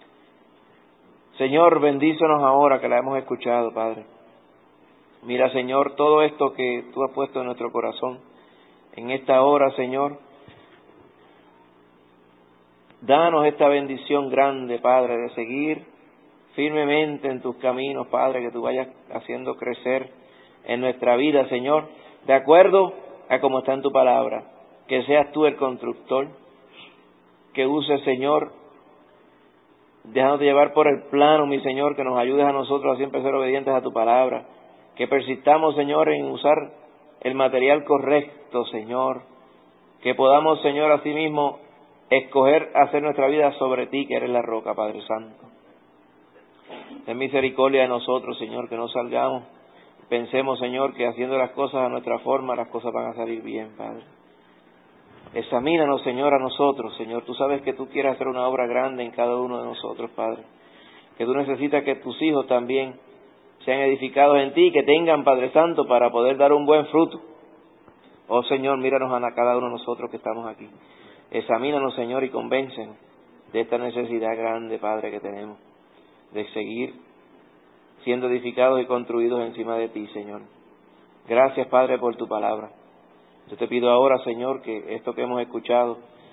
Señor, bendícenos ahora que la hemos escuchado, Padre. Mira, Señor, todo esto que tú has puesto en nuestro corazón en esta hora, Señor, danos esta bendición grande, Padre, de seguir firmemente en tus caminos, Padre, que tú vayas haciendo crecer en nuestra vida, Señor, de acuerdo a como está en tu palabra. Que seas tú el constructor, que uses, Señor, dejándote llevar por el plano, mi Señor, que nos ayudes a nosotros a siempre ser obedientes a tu palabra. Que persistamos, Señor, en usar el material correcto, Señor. Que podamos, Señor, asimismo, escoger hacer nuestra vida sobre ti, que eres la roca, Padre Santo. Ten misericordia de nosotros, Señor, que no salgamos. Pensemos, Señor, que haciendo las cosas a nuestra forma, las cosas van a salir bien, Padre. Examínanos, Señor, a nosotros, Señor. Tú sabes que tú quieres hacer una obra grande en cada uno de nosotros, Padre. Que tú necesitas que tus hijos también sean edificados en ti, que tengan, Padre Santo, para poder dar un buen fruto. Oh, Señor, míranos a cada uno de nosotros que estamos aquí. Examínanos, Señor, y convéncenos de esta necesidad grande, Padre, que tenemos de seguir siendo edificados y construidos encima de ti, Señor. Gracias, Padre, por tu palabra. Yo te pido ahora, Señor, que esto que hemos escuchado,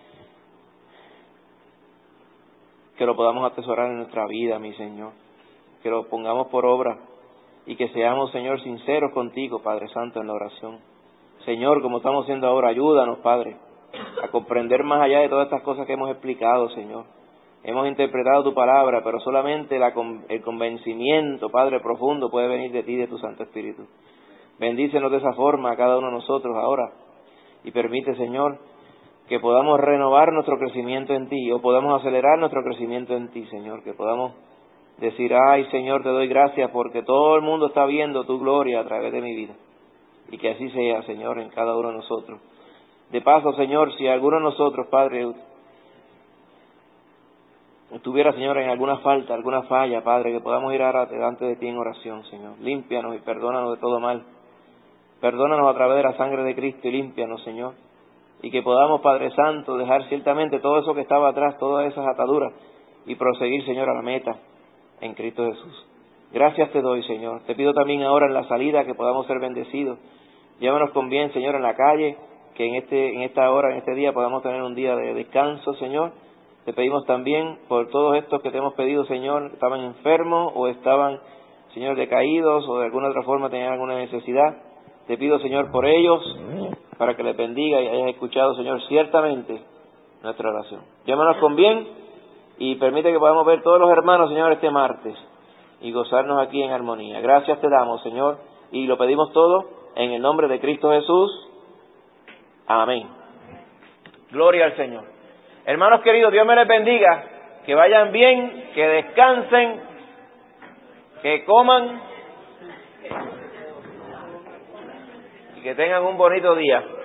que lo podamos atesorar en nuestra vida, mi Señor. Que lo pongamos por obra y que seamos, Señor, sinceros contigo, Padre Santo, en la oración. Señor, como estamos haciendo ahora, ayúdanos, Padre, a comprender más allá de todas estas cosas que hemos explicado, Señor. Hemos interpretado tu palabra, pero solamente la, el convencimiento, Padre, profundo puede venir de ti, de tu Santo Espíritu. Bendícenos de esa forma a cada uno de nosotros ahora y permite, Señor, que podamos renovar nuestro crecimiento en ti o podamos acelerar nuestro crecimiento en ti, Señor, que podamos decir, ay, Señor, te doy gracias porque todo el mundo está viendo tu gloria a través de mi vida. Y que así sea, Señor, en cada uno de nosotros. De paso, Señor, si alguno de nosotros, Padre, estuviera, Señor, en alguna falta, alguna falla, Padre, que podamos ir ahora delante de ti en oración, Señor. Límpianos y perdónanos de todo mal. Perdónanos a través de la sangre de Cristo y límpianos, Señor. Y que podamos, Padre Santo, dejar ciertamente todo eso que estaba atrás, todas esas ataduras, y proseguir, Señor, a la meta en Cristo Jesús. Gracias te doy, Señor. Te pido también ahora en la salida que podamos ser bendecidos. Llévanos con bien, Señor, en la calle, que en este en esta hora, en este día, podamos tener un día de descanso, Señor. Te pedimos también por todos estos que te hemos pedido, Señor, que estaban enfermos o estaban, Señor, decaídos o de alguna otra forma tenían alguna necesidad. Te pido, Señor, por ellos, para que les bendiga y hayas escuchado, Señor, ciertamente nuestra oración. Llámanos con bien y permite que podamos ver todos los hermanos, Señor, este martes y gozarnos aquí en armonía. Gracias te damos, Señor, y lo pedimos todo en el nombre de Cristo Jesús. Amén. Gloria al Señor. Hermanos queridos, Dios me les bendiga, que vayan bien, que descansen, que coman y que tengan un bonito día.